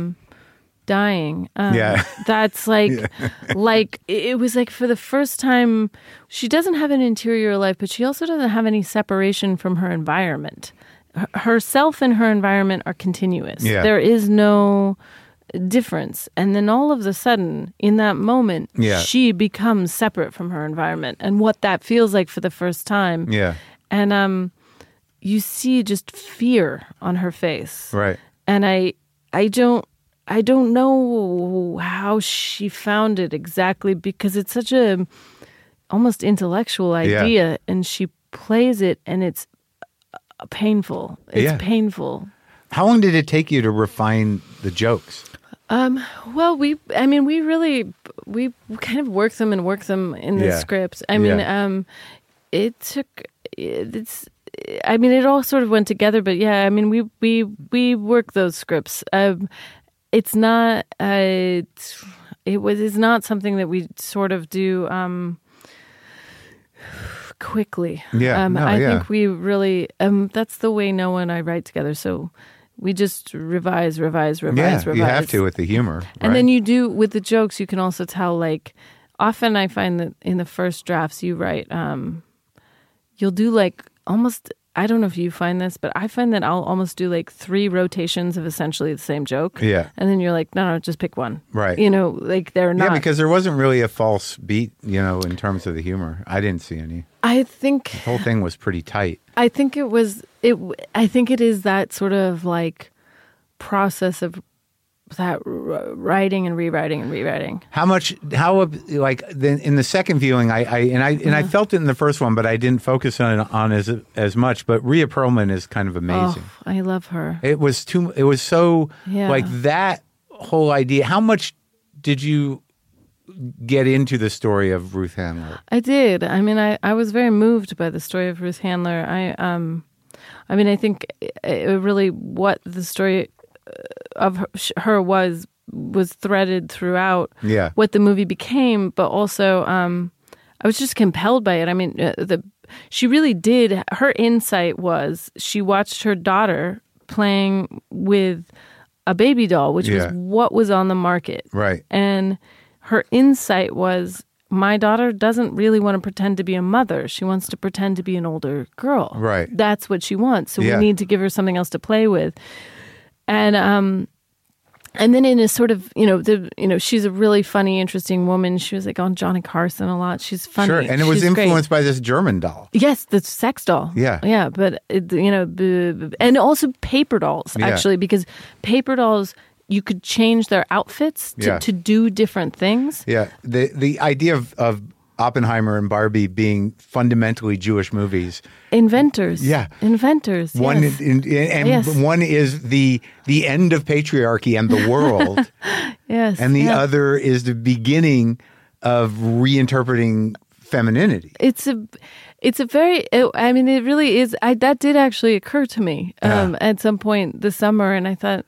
Speaker 2: dying? That's like, like, it was like for the first time, she doesn't have an interior life, but she also doesn't have any separation from her environment. Herself and her environment are continuous.
Speaker 1: Yeah.
Speaker 2: There is no difference. And then all of a sudden, in that moment, she becomes separate from her environment and what that feels like for the first time.
Speaker 1: Yeah.
Speaker 2: And you see just fear on her face.
Speaker 1: Right.
Speaker 2: And I don't know how she found it exactly because it's such a almost intellectual idea and she plays it and it's painful. It's painful.
Speaker 1: How long did it take you to refine the jokes?
Speaker 2: Well, we kind of worked them in the script. I mean, it all sort of went together, but we worked those scripts. It's not something that we sort of do quickly. I think we really that's the way Noah and I write together. So we just revise.
Speaker 1: You have to with the humor.
Speaker 2: And then you do, with the jokes, you can also tell, like, often I find that in the first drafts you write, you'll do like almost, I don't know if you find this, but I find that I'll almost do like 3 rotations of essentially the same joke. Yeah. And then you're like, no, just pick one. Right. Like they're not.
Speaker 1: Yeah, because there wasn't really a false beat, in terms of the humor. I didn't see any.
Speaker 2: I think
Speaker 1: the whole thing was pretty tight.
Speaker 2: I think it is that sort of like process of that writing and rewriting.
Speaker 1: How like in the second viewing, I felt it in the first one, but I didn't focus on as much. But Rhea Perlman is kind of amazing.
Speaker 2: Oh, I love her.
Speaker 1: It was so like that whole idea. How much did you get into the story of Ruth Handler?
Speaker 2: I did. I mean, I was very moved by the story of Ruth Handler. I think it really what the story of her was threaded throughout what the movie became, but also I was just compelled by it. I mean, she really did. Her insight was she watched her daughter playing with a baby doll, which was what was on the market,
Speaker 1: right?
Speaker 2: And her insight was, my daughter doesn't really want to pretend to be a mother. She wants to pretend to be an older girl.
Speaker 1: Right.
Speaker 2: That's what she wants. So
Speaker 1: Yeah.
Speaker 2: we need to give her something else to play with. And then in a sort of, she's a really funny, interesting woman. She was like on Johnny Carson a lot. She's funny.
Speaker 1: Sure, and it was
Speaker 2: She's great.
Speaker 1: influenced by this German doll.
Speaker 2: Yes, the sex doll.
Speaker 1: Yeah.
Speaker 2: Yeah, but, and also paper dolls,
Speaker 1: Yeah.
Speaker 2: actually, because paper dolls, you could change their outfits to do different things.
Speaker 1: Yeah, the idea of Oppenheimer and Barbie being fundamentally Jewish movies.
Speaker 2: Inventors.
Speaker 1: Yeah.
Speaker 2: Inventors.
Speaker 1: One
Speaker 2: yes.
Speaker 1: and one is the end of patriarchy and the world,
Speaker 2: Yes.
Speaker 1: and the other is the beginning of reinterpreting femininity.
Speaker 2: It's a very, I mean, it really is. That did actually occur to me at some point this summer, and I thought,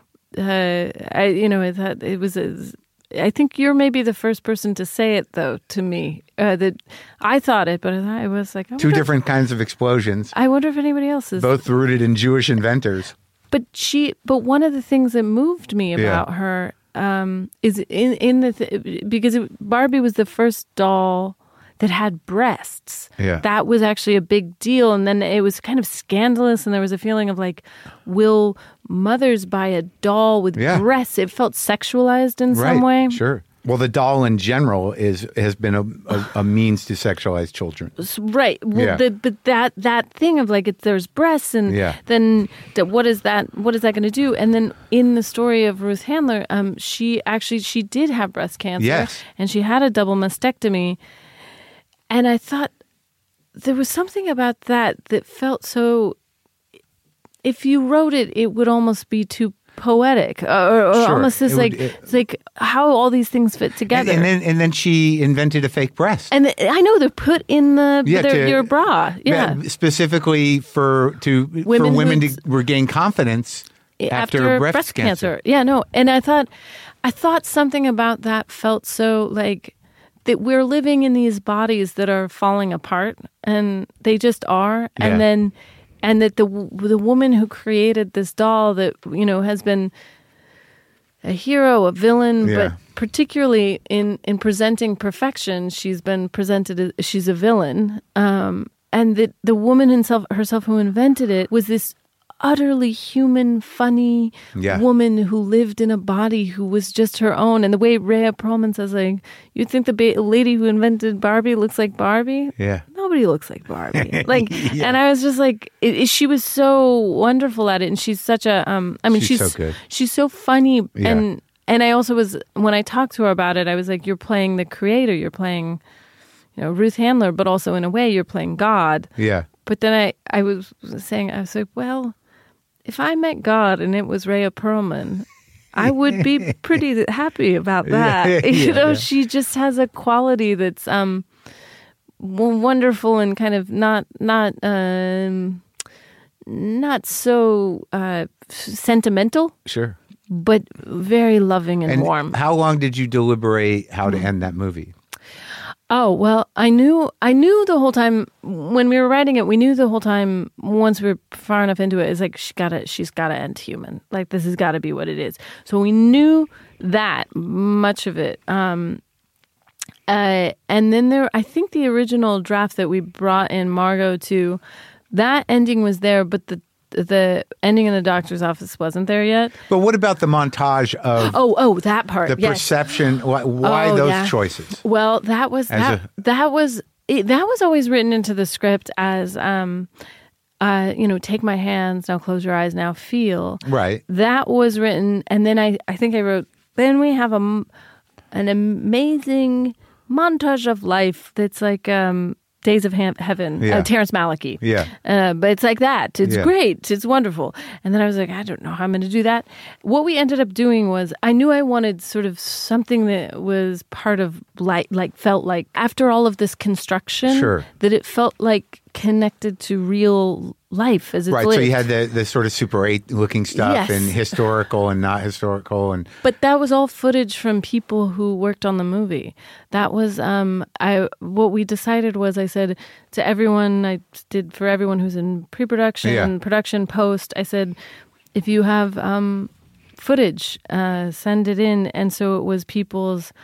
Speaker 2: I thought it was. I think you're maybe the first person to say it, though, to me. That I thought it, but I was like,
Speaker 1: Two different kinds of explosions,
Speaker 2: I wonder if anybody else is.
Speaker 1: both rooted in Jewish inventors.
Speaker 2: But one of the things that moved me about her is because Barbie was the first doll that had breasts.
Speaker 1: Yeah.
Speaker 2: That was actually a big deal. And then it was kind of scandalous. And there was a feeling of like, will mothers buy a doll with breasts? It felt sexualized in some way.
Speaker 1: Sure. Well, the doll in general has been a means to sexualize children.
Speaker 2: Right. Well, but that thing of like, there's breasts and then what is that going to do? And then in the story of Ruth Handler, she did have breast cancer.
Speaker 1: Yes.
Speaker 2: And she had a double mastectomy. And I thought there was something about that felt so, if you wrote it, it would almost be too poetic or
Speaker 1: Sure.
Speaker 2: almost this it's like how all these things fit together.
Speaker 1: And then she invented a fake breast.
Speaker 2: And I know they're put in your bra. Yeah.
Speaker 1: Specifically for women to regain confidence after breast cancer.
Speaker 2: Yeah, no. And I thought something about that felt so like that we're living in these bodies that are falling apart, and they just are. And that the woman who created this doll that, has been a hero, a villain, but particularly in presenting perfection, she's been presented as she's a villain. And that the woman herself who invented it was this utterly human, funny woman who lived in a body who was just her own. And the way Rhea Perlman says, like, you think the lady who invented Barbie looks like Barbie?
Speaker 1: Yeah.
Speaker 2: Nobody looks like Barbie. Like, and I was just like, she was so wonderful at it. And she's such a, she's
Speaker 1: so good.
Speaker 2: She's so funny. And I also was, when I talked to her about it, I was like, you're playing the creator. You're playing, Ruth Handler, but also in a way you're playing God.
Speaker 1: Yeah.
Speaker 2: But then I was saying, I was like, well, if I met God and it was Rhea Perlman, I would be pretty happy about that. She just has a quality that's wonderful and kind of not so sentimental.
Speaker 1: Sure.
Speaker 2: But very loving and warm.
Speaker 1: How long did you deliberate how to end that movie?
Speaker 2: Oh, well, I knew the whole time when we were writing it, we knew the whole time once we were far enough into it, it's like she's gotta end human. Like, this has gotta be what it is. So we knew that much of it. And then I think the original draft that we brought in Margot to, that ending was there, but the ending in the doctor's office wasn't there yet.
Speaker 1: But what about the montage of
Speaker 2: that part?
Speaker 1: The perception. Why those choices?
Speaker 2: Well, that was always written into the script as take my hands, now close your eyes, now feel.
Speaker 1: Right.
Speaker 2: That was written, and then I think I wrote. Then we have an amazing montage of life that's like. Days of Heaven, Terrence Malick.
Speaker 1: Yeah.
Speaker 2: But it's like that. It's great. It's wonderful. And then I was like, I don't know how I'm going to do that. What we ended up doing was, I knew I wanted sort of something that was part of felt like after all of this construction, that it felt like connected to real life as it's
Speaker 1: right.
Speaker 2: lived.
Speaker 1: So you had the sort of Super 8 looking stuff and historical and not historical,
Speaker 2: but that was all footage from people who worked on the movie. That was what we decided was, I said to everyone, I did for everyone who's in pre-production, production, post, I said, if you have footage, send it in. And so it was people's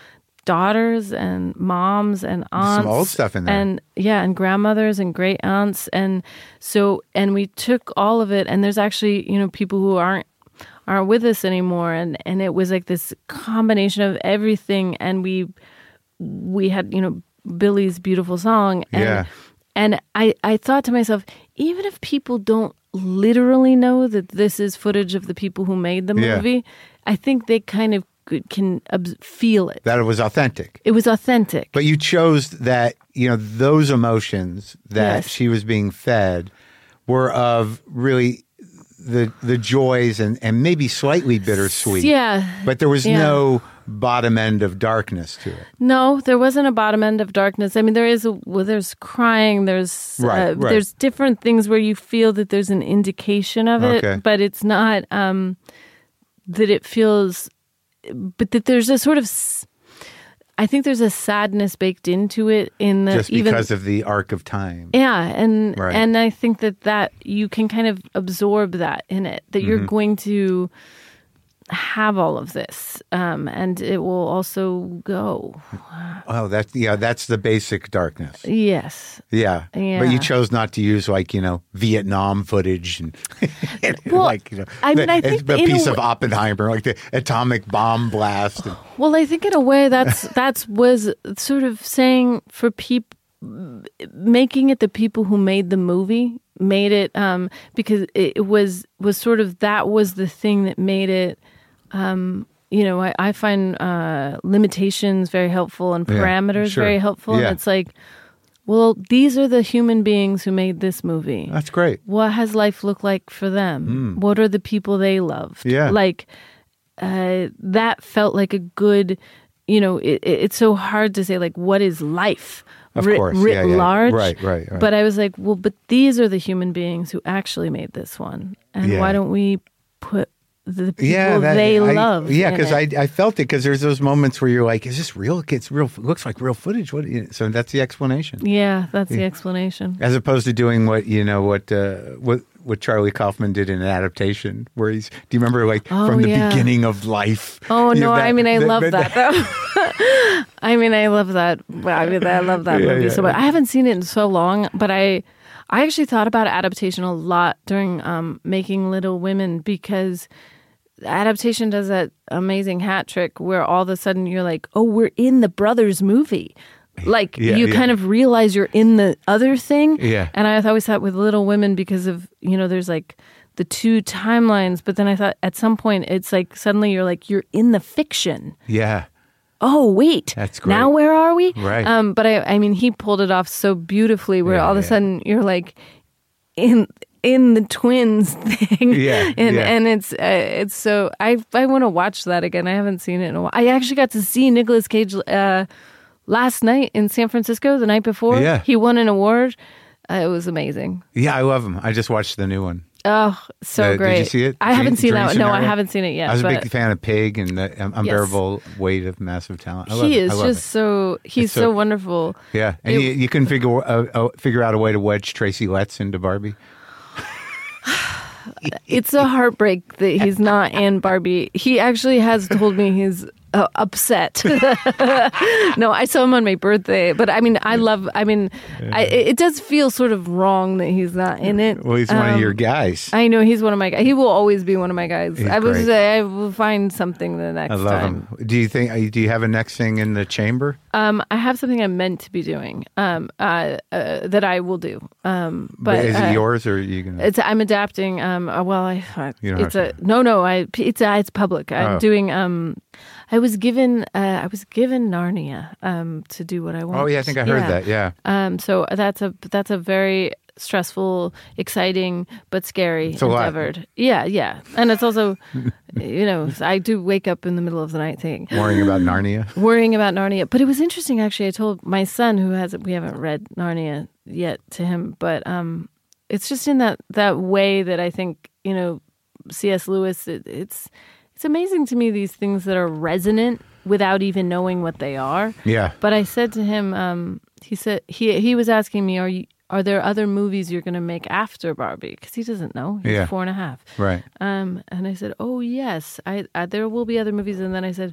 Speaker 2: daughters and moms and aunts.
Speaker 1: Some old stuff in there.
Speaker 2: And grandmothers and great aunts. And we took all of it, and there's actually, people who aren't with us anymore. And it was like this combination of everything. And we had, Billy's beautiful song. And I thought to myself, even if people don't literally know that this is footage of the people who made the movie, I think they kind of can feel it.
Speaker 1: That it was authentic.
Speaker 2: It was authentic.
Speaker 1: But you chose that, those emotions that she was being fed were of really the joys and maybe slightly bittersweet.
Speaker 2: Yeah.
Speaker 1: But there was no bottom end of darkness to it.
Speaker 2: No, there wasn't a bottom end of darkness. I mean, there's crying, there's there's different things where you feel that there's an indication of it, but it's not that it feels, but that there's a sort of, I think there's a sadness baked into it in the
Speaker 1: just because of the arc of time.
Speaker 2: Yeah, and I think that you can kind of absorb that in it, that you're going to have all of this, and it will also go.
Speaker 1: Oh, that's the basic darkness.
Speaker 2: Yes.
Speaker 1: Yeah. But you chose not to use Vietnam footage and
Speaker 2: well, I think
Speaker 1: a piece of Oppenheimer, like the atomic bomb blast.
Speaker 2: Well, I think in a way that was sort of saying for people, making it the people who made the movie made it because it was sort of, that was the thing that made it. I find limitations very helpful and parameters very helpful. And it's like, well, these are the human beings who made this movie.
Speaker 1: That's great.
Speaker 2: What has life looked like for them? What are the people they loved?
Speaker 1: Yeah.
Speaker 2: Like, that felt like a good, it's so hard to say, like, what is life? Writ large.
Speaker 1: Right.
Speaker 2: But I was like, well, but these are the human beings who actually made this one. And why don't we put the people they love?
Speaker 1: Yeah, because I felt it, because there's those moments where you're like, is this real? It's real. It looks like real footage. So that's the explanation.
Speaker 2: Yeah, that's the explanation.
Speaker 1: As opposed to doing what Charlie Kaufman did in an adaptation, where do you remember, from the beginning of life?
Speaker 2: Oh, no, I love that, though. I love that. I love that movie so much. I haven't seen it in so long, but I actually thought about adaptation a lot during making Little Women, because adaptation does that amazing hat trick where all of a sudden you're like, oh, we're in the Brothers movie. Like, you kind of realize you're in the other thing.
Speaker 1: Yeah.
Speaker 2: And I always thought with Little Women, because of, there's like the two timelines, but then I thought at some point it's like suddenly you're in the fiction.
Speaker 1: Yeah.
Speaker 2: Oh, wait.
Speaker 1: That's great.
Speaker 2: Now where are we?
Speaker 1: Right.
Speaker 2: But he pulled it off so beautifully where all of a sudden you're like in the twins thing.
Speaker 1: Yeah.
Speaker 2: And it's so, I want to watch that again. I haven't seen it in a while. I actually got to see Nicolas Cage last night in San Francisco, the night before.
Speaker 1: Yeah.
Speaker 2: He won an award. It was amazing.
Speaker 1: Yeah, I love him. I just watched the new one.
Speaker 2: Oh, so great.
Speaker 1: Did you see it?
Speaker 2: I haven't seen that one. No, I haven't seen it yet.
Speaker 1: I was a big fan of Pig and the unbearable weight of massive talent. He's
Speaker 2: so wonderful.
Speaker 1: Yeah, and you can figure out a way to wedge Tracy Letts into Barbie.
Speaker 2: It's a heartbreak that he's not in Barbie. He actually has told me he's upset. No, I saw him on my birthday, but it does feel sort of wrong that he's not in it.
Speaker 1: Well, he's one of your guys.
Speaker 2: I know he's one of my guys. He will always be one of my guys. I will find something the next time.
Speaker 1: I love him. Do you have a next thing in the chamber?
Speaker 2: I have something I'm meant to be doing that I will do. But
Speaker 1: is it yours, or are you gonna?
Speaker 2: I'm adapting. It's public. I'm doing. I was given Narnia to do what I want.
Speaker 1: Oh yeah, I think I heard that. Yeah.
Speaker 2: So that's a very stressful, exciting, but scary endeavor. Yeah. And it's also, I do wake up in the middle of the night thinking,
Speaker 1: worrying about Narnia.
Speaker 2: But it was interesting, actually. I told my son, we haven't read Narnia yet to him, but it's just in that way that I think, C.S. Lewis, it's amazing to me, these things that are resonant without even knowing what they are.
Speaker 1: Yeah.
Speaker 2: But I said to him, he said, he was asking me, are there other movies you're going to make after Barbie? Because he doesn't know. He's 4.5.
Speaker 1: Right.
Speaker 2: And I said, oh, yes, there will be other movies. And then I said,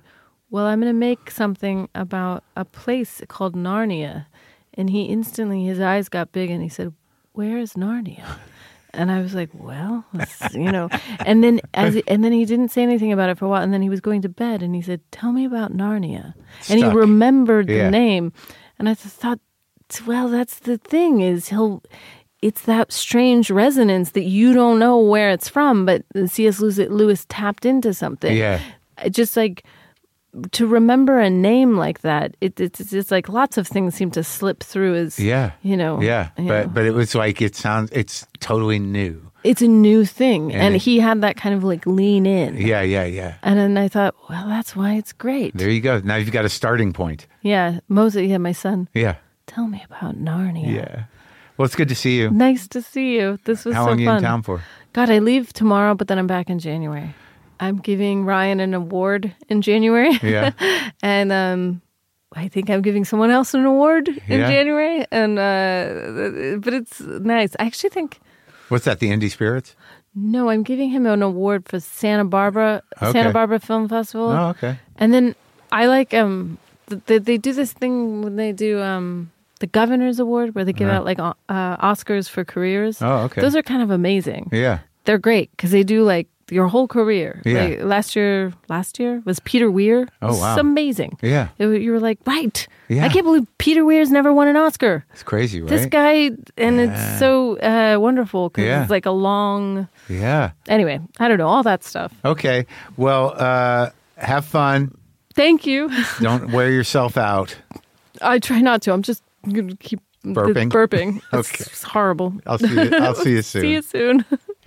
Speaker 2: well, I'm going to make something about a place called Narnia. And he instantly, his eyes got big and he said, where is Narnia? And I was like, well, and then he didn't say anything about it for a while. And then he was going to bed and he said, tell me about Narnia. And he remembered the name. And I thought, well, that's the thing is it's that strange resonance that you don't know where it's from, but C.S. Lewis tapped into something.
Speaker 1: Yeah.
Speaker 2: Just like to remember a name like that, it's like lots of things seem to slip through as,
Speaker 1: Yeah. But it was like, it's totally new.
Speaker 2: It's a new thing. And he had that kind of like lean in.
Speaker 1: Yeah.
Speaker 2: And then I thought, well, that's why it's great.
Speaker 1: There you go. Now you've got a starting point.
Speaker 2: Yeah. Moses, my son.
Speaker 1: Yeah.
Speaker 2: Tell me about Narnia.
Speaker 1: Yeah. Well, it's good to see you.
Speaker 2: Nice to see you. This was so fun.
Speaker 1: How long are you in town for?
Speaker 2: God, I leave tomorrow, but then I'm back in January. I'm giving Ryan an award in January.
Speaker 1: Yeah.
Speaker 2: And I think I'm giving someone else an award in January. And but it's nice. I actually think...
Speaker 1: What's that, the Indie Spirits?
Speaker 2: No, I'm giving him an award for Santa Barbara Film Festival.
Speaker 1: Oh, okay.
Speaker 2: And then I like... They do this thing when they do... the Governor's Award, where they give out like Oscars for careers.
Speaker 1: Oh, okay.
Speaker 2: Those are kind of amazing.
Speaker 1: Yeah.
Speaker 2: They're great because they do like your whole career.
Speaker 1: Yeah.
Speaker 2: Like last year was Peter Weir.
Speaker 1: Oh, wow.
Speaker 2: It's amazing.
Speaker 1: Yeah.
Speaker 2: You were like, right.
Speaker 1: Yeah.
Speaker 2: I can't believe Peter Weir's never won an Oscar.
Speaker 1: It's crazy, right?
Speaker 2: This guy, and it's so wonderful because it's like a long...
Speaker 1: Yeah.
Speaker 2: Anyway, I don't know, all that stuff.
Speaker 1: Okay. Well, have fun.
Speaker 2: Thank you. Don't
Speaker 1: wear yourself out.
Speaker 2: I try not to. I'm just going to keep burping.
Speaker 1: Okay.
Speaker 2: It's horrible.
Speaker 1: I'll see you soon.
Speaker 2: See you soon.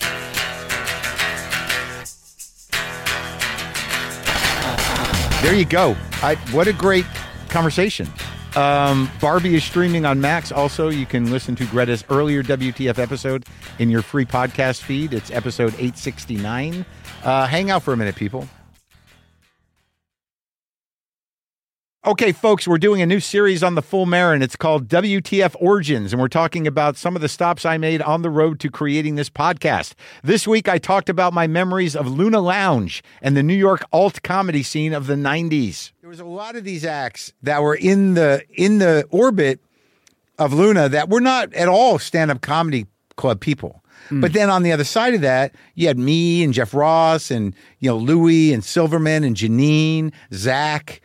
Speaker 1: There you go. What a great conversation. Barbie is streaming on Max. Also, you can listen to Greta's earlier WTF episode in your free podcast feed. It's episode 869. Hang out for a minute, people. Okay, folks, we're doing a new series on the Full Marin. It's called WTF Origins, and we're talking about some of the stops I made on the road to creating this podcast. This week, I talked about my memories of Luna Lounge and the New York alt comedy scene of the 90s. There was a lot of these acts that were in the orbit of Luna that were not at all stand-up comedy club people. But then on the other side of that, you had me and Jeff Ross and, Louie and Silverman and Janine, Zach,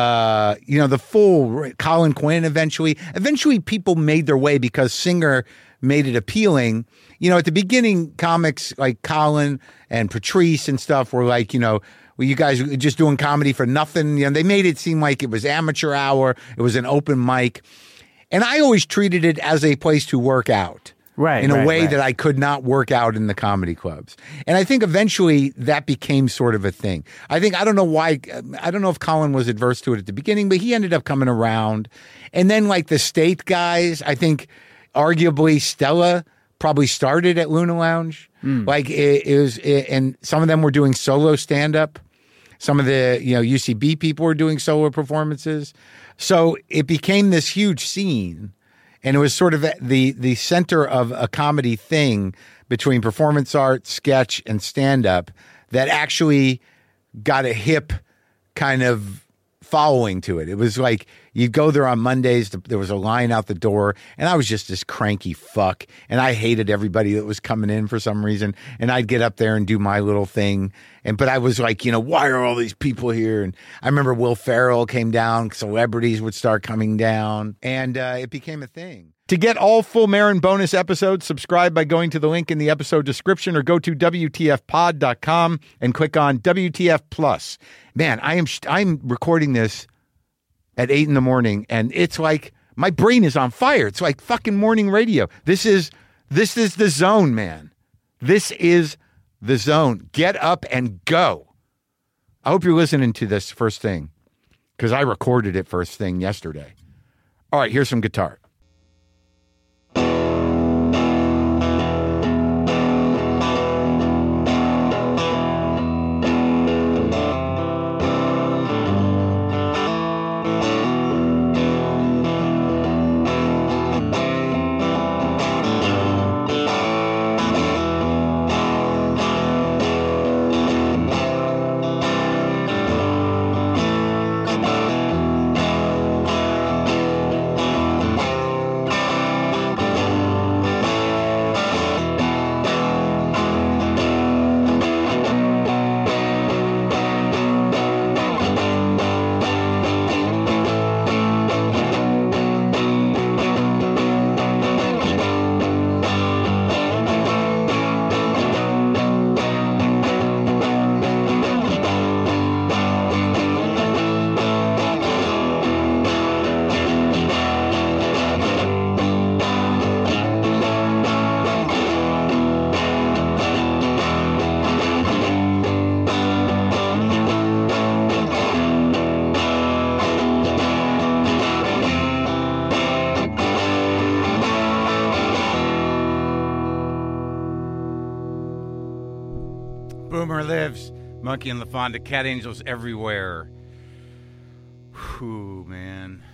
Speaker 1: the full Colin Quinn eventually. Eventually people made their way because Singer made it appealing. At the beginning, comics like Colin and Patrice and stuff were like, well, you guys are just doing comedy for nothing. They made it seem like it was amateur hour. It was an open mic. And I always treated it as a place to work out.
Speaker 3: Right,
Speaker 1: in a way that I could not work out in the comedy clubs. And I think eventually that became sort of a thing. I don't know why, I don't know if Colin was adverse to it at the beginning, but he ended up coming around. And then like the State guys, I think arguably Stella probably started at Luna Lounge. Like and some of them were doing solo stand-up. Some of the, UCB people were doing solo performances. So it became this huge scene. And it was sort of the center of a comedy thing between performance art, sketch, and stand-up that actually got a hip kind of following to it. It was like you'd go there on Mondays, there was a line out the door, and I was just this cranky fuck, and I hated everybody that was coming in for some reason, and I'd get up there and do my little thing, but I was like, why are all these people here? And I remember Will Ferrell came down, celebrities would start coming down, and it became a thing. To get all Full Marin bonus episodes, subscribe by going to the link in the episode description or go to WTFpod.com and click on WTF Plus. Man, I'm recording this at 8 a.m, and it's like my brain is on fire. It's like fucking morning radio. This is the zone, man. This is the zone. Get up and go. I hope you're listening to this first thing because I recorded it first thing yesterday. All right, here's some guitar. Boomer lives. Monkey and LaFonda, cat angels everywhere. Whew, man.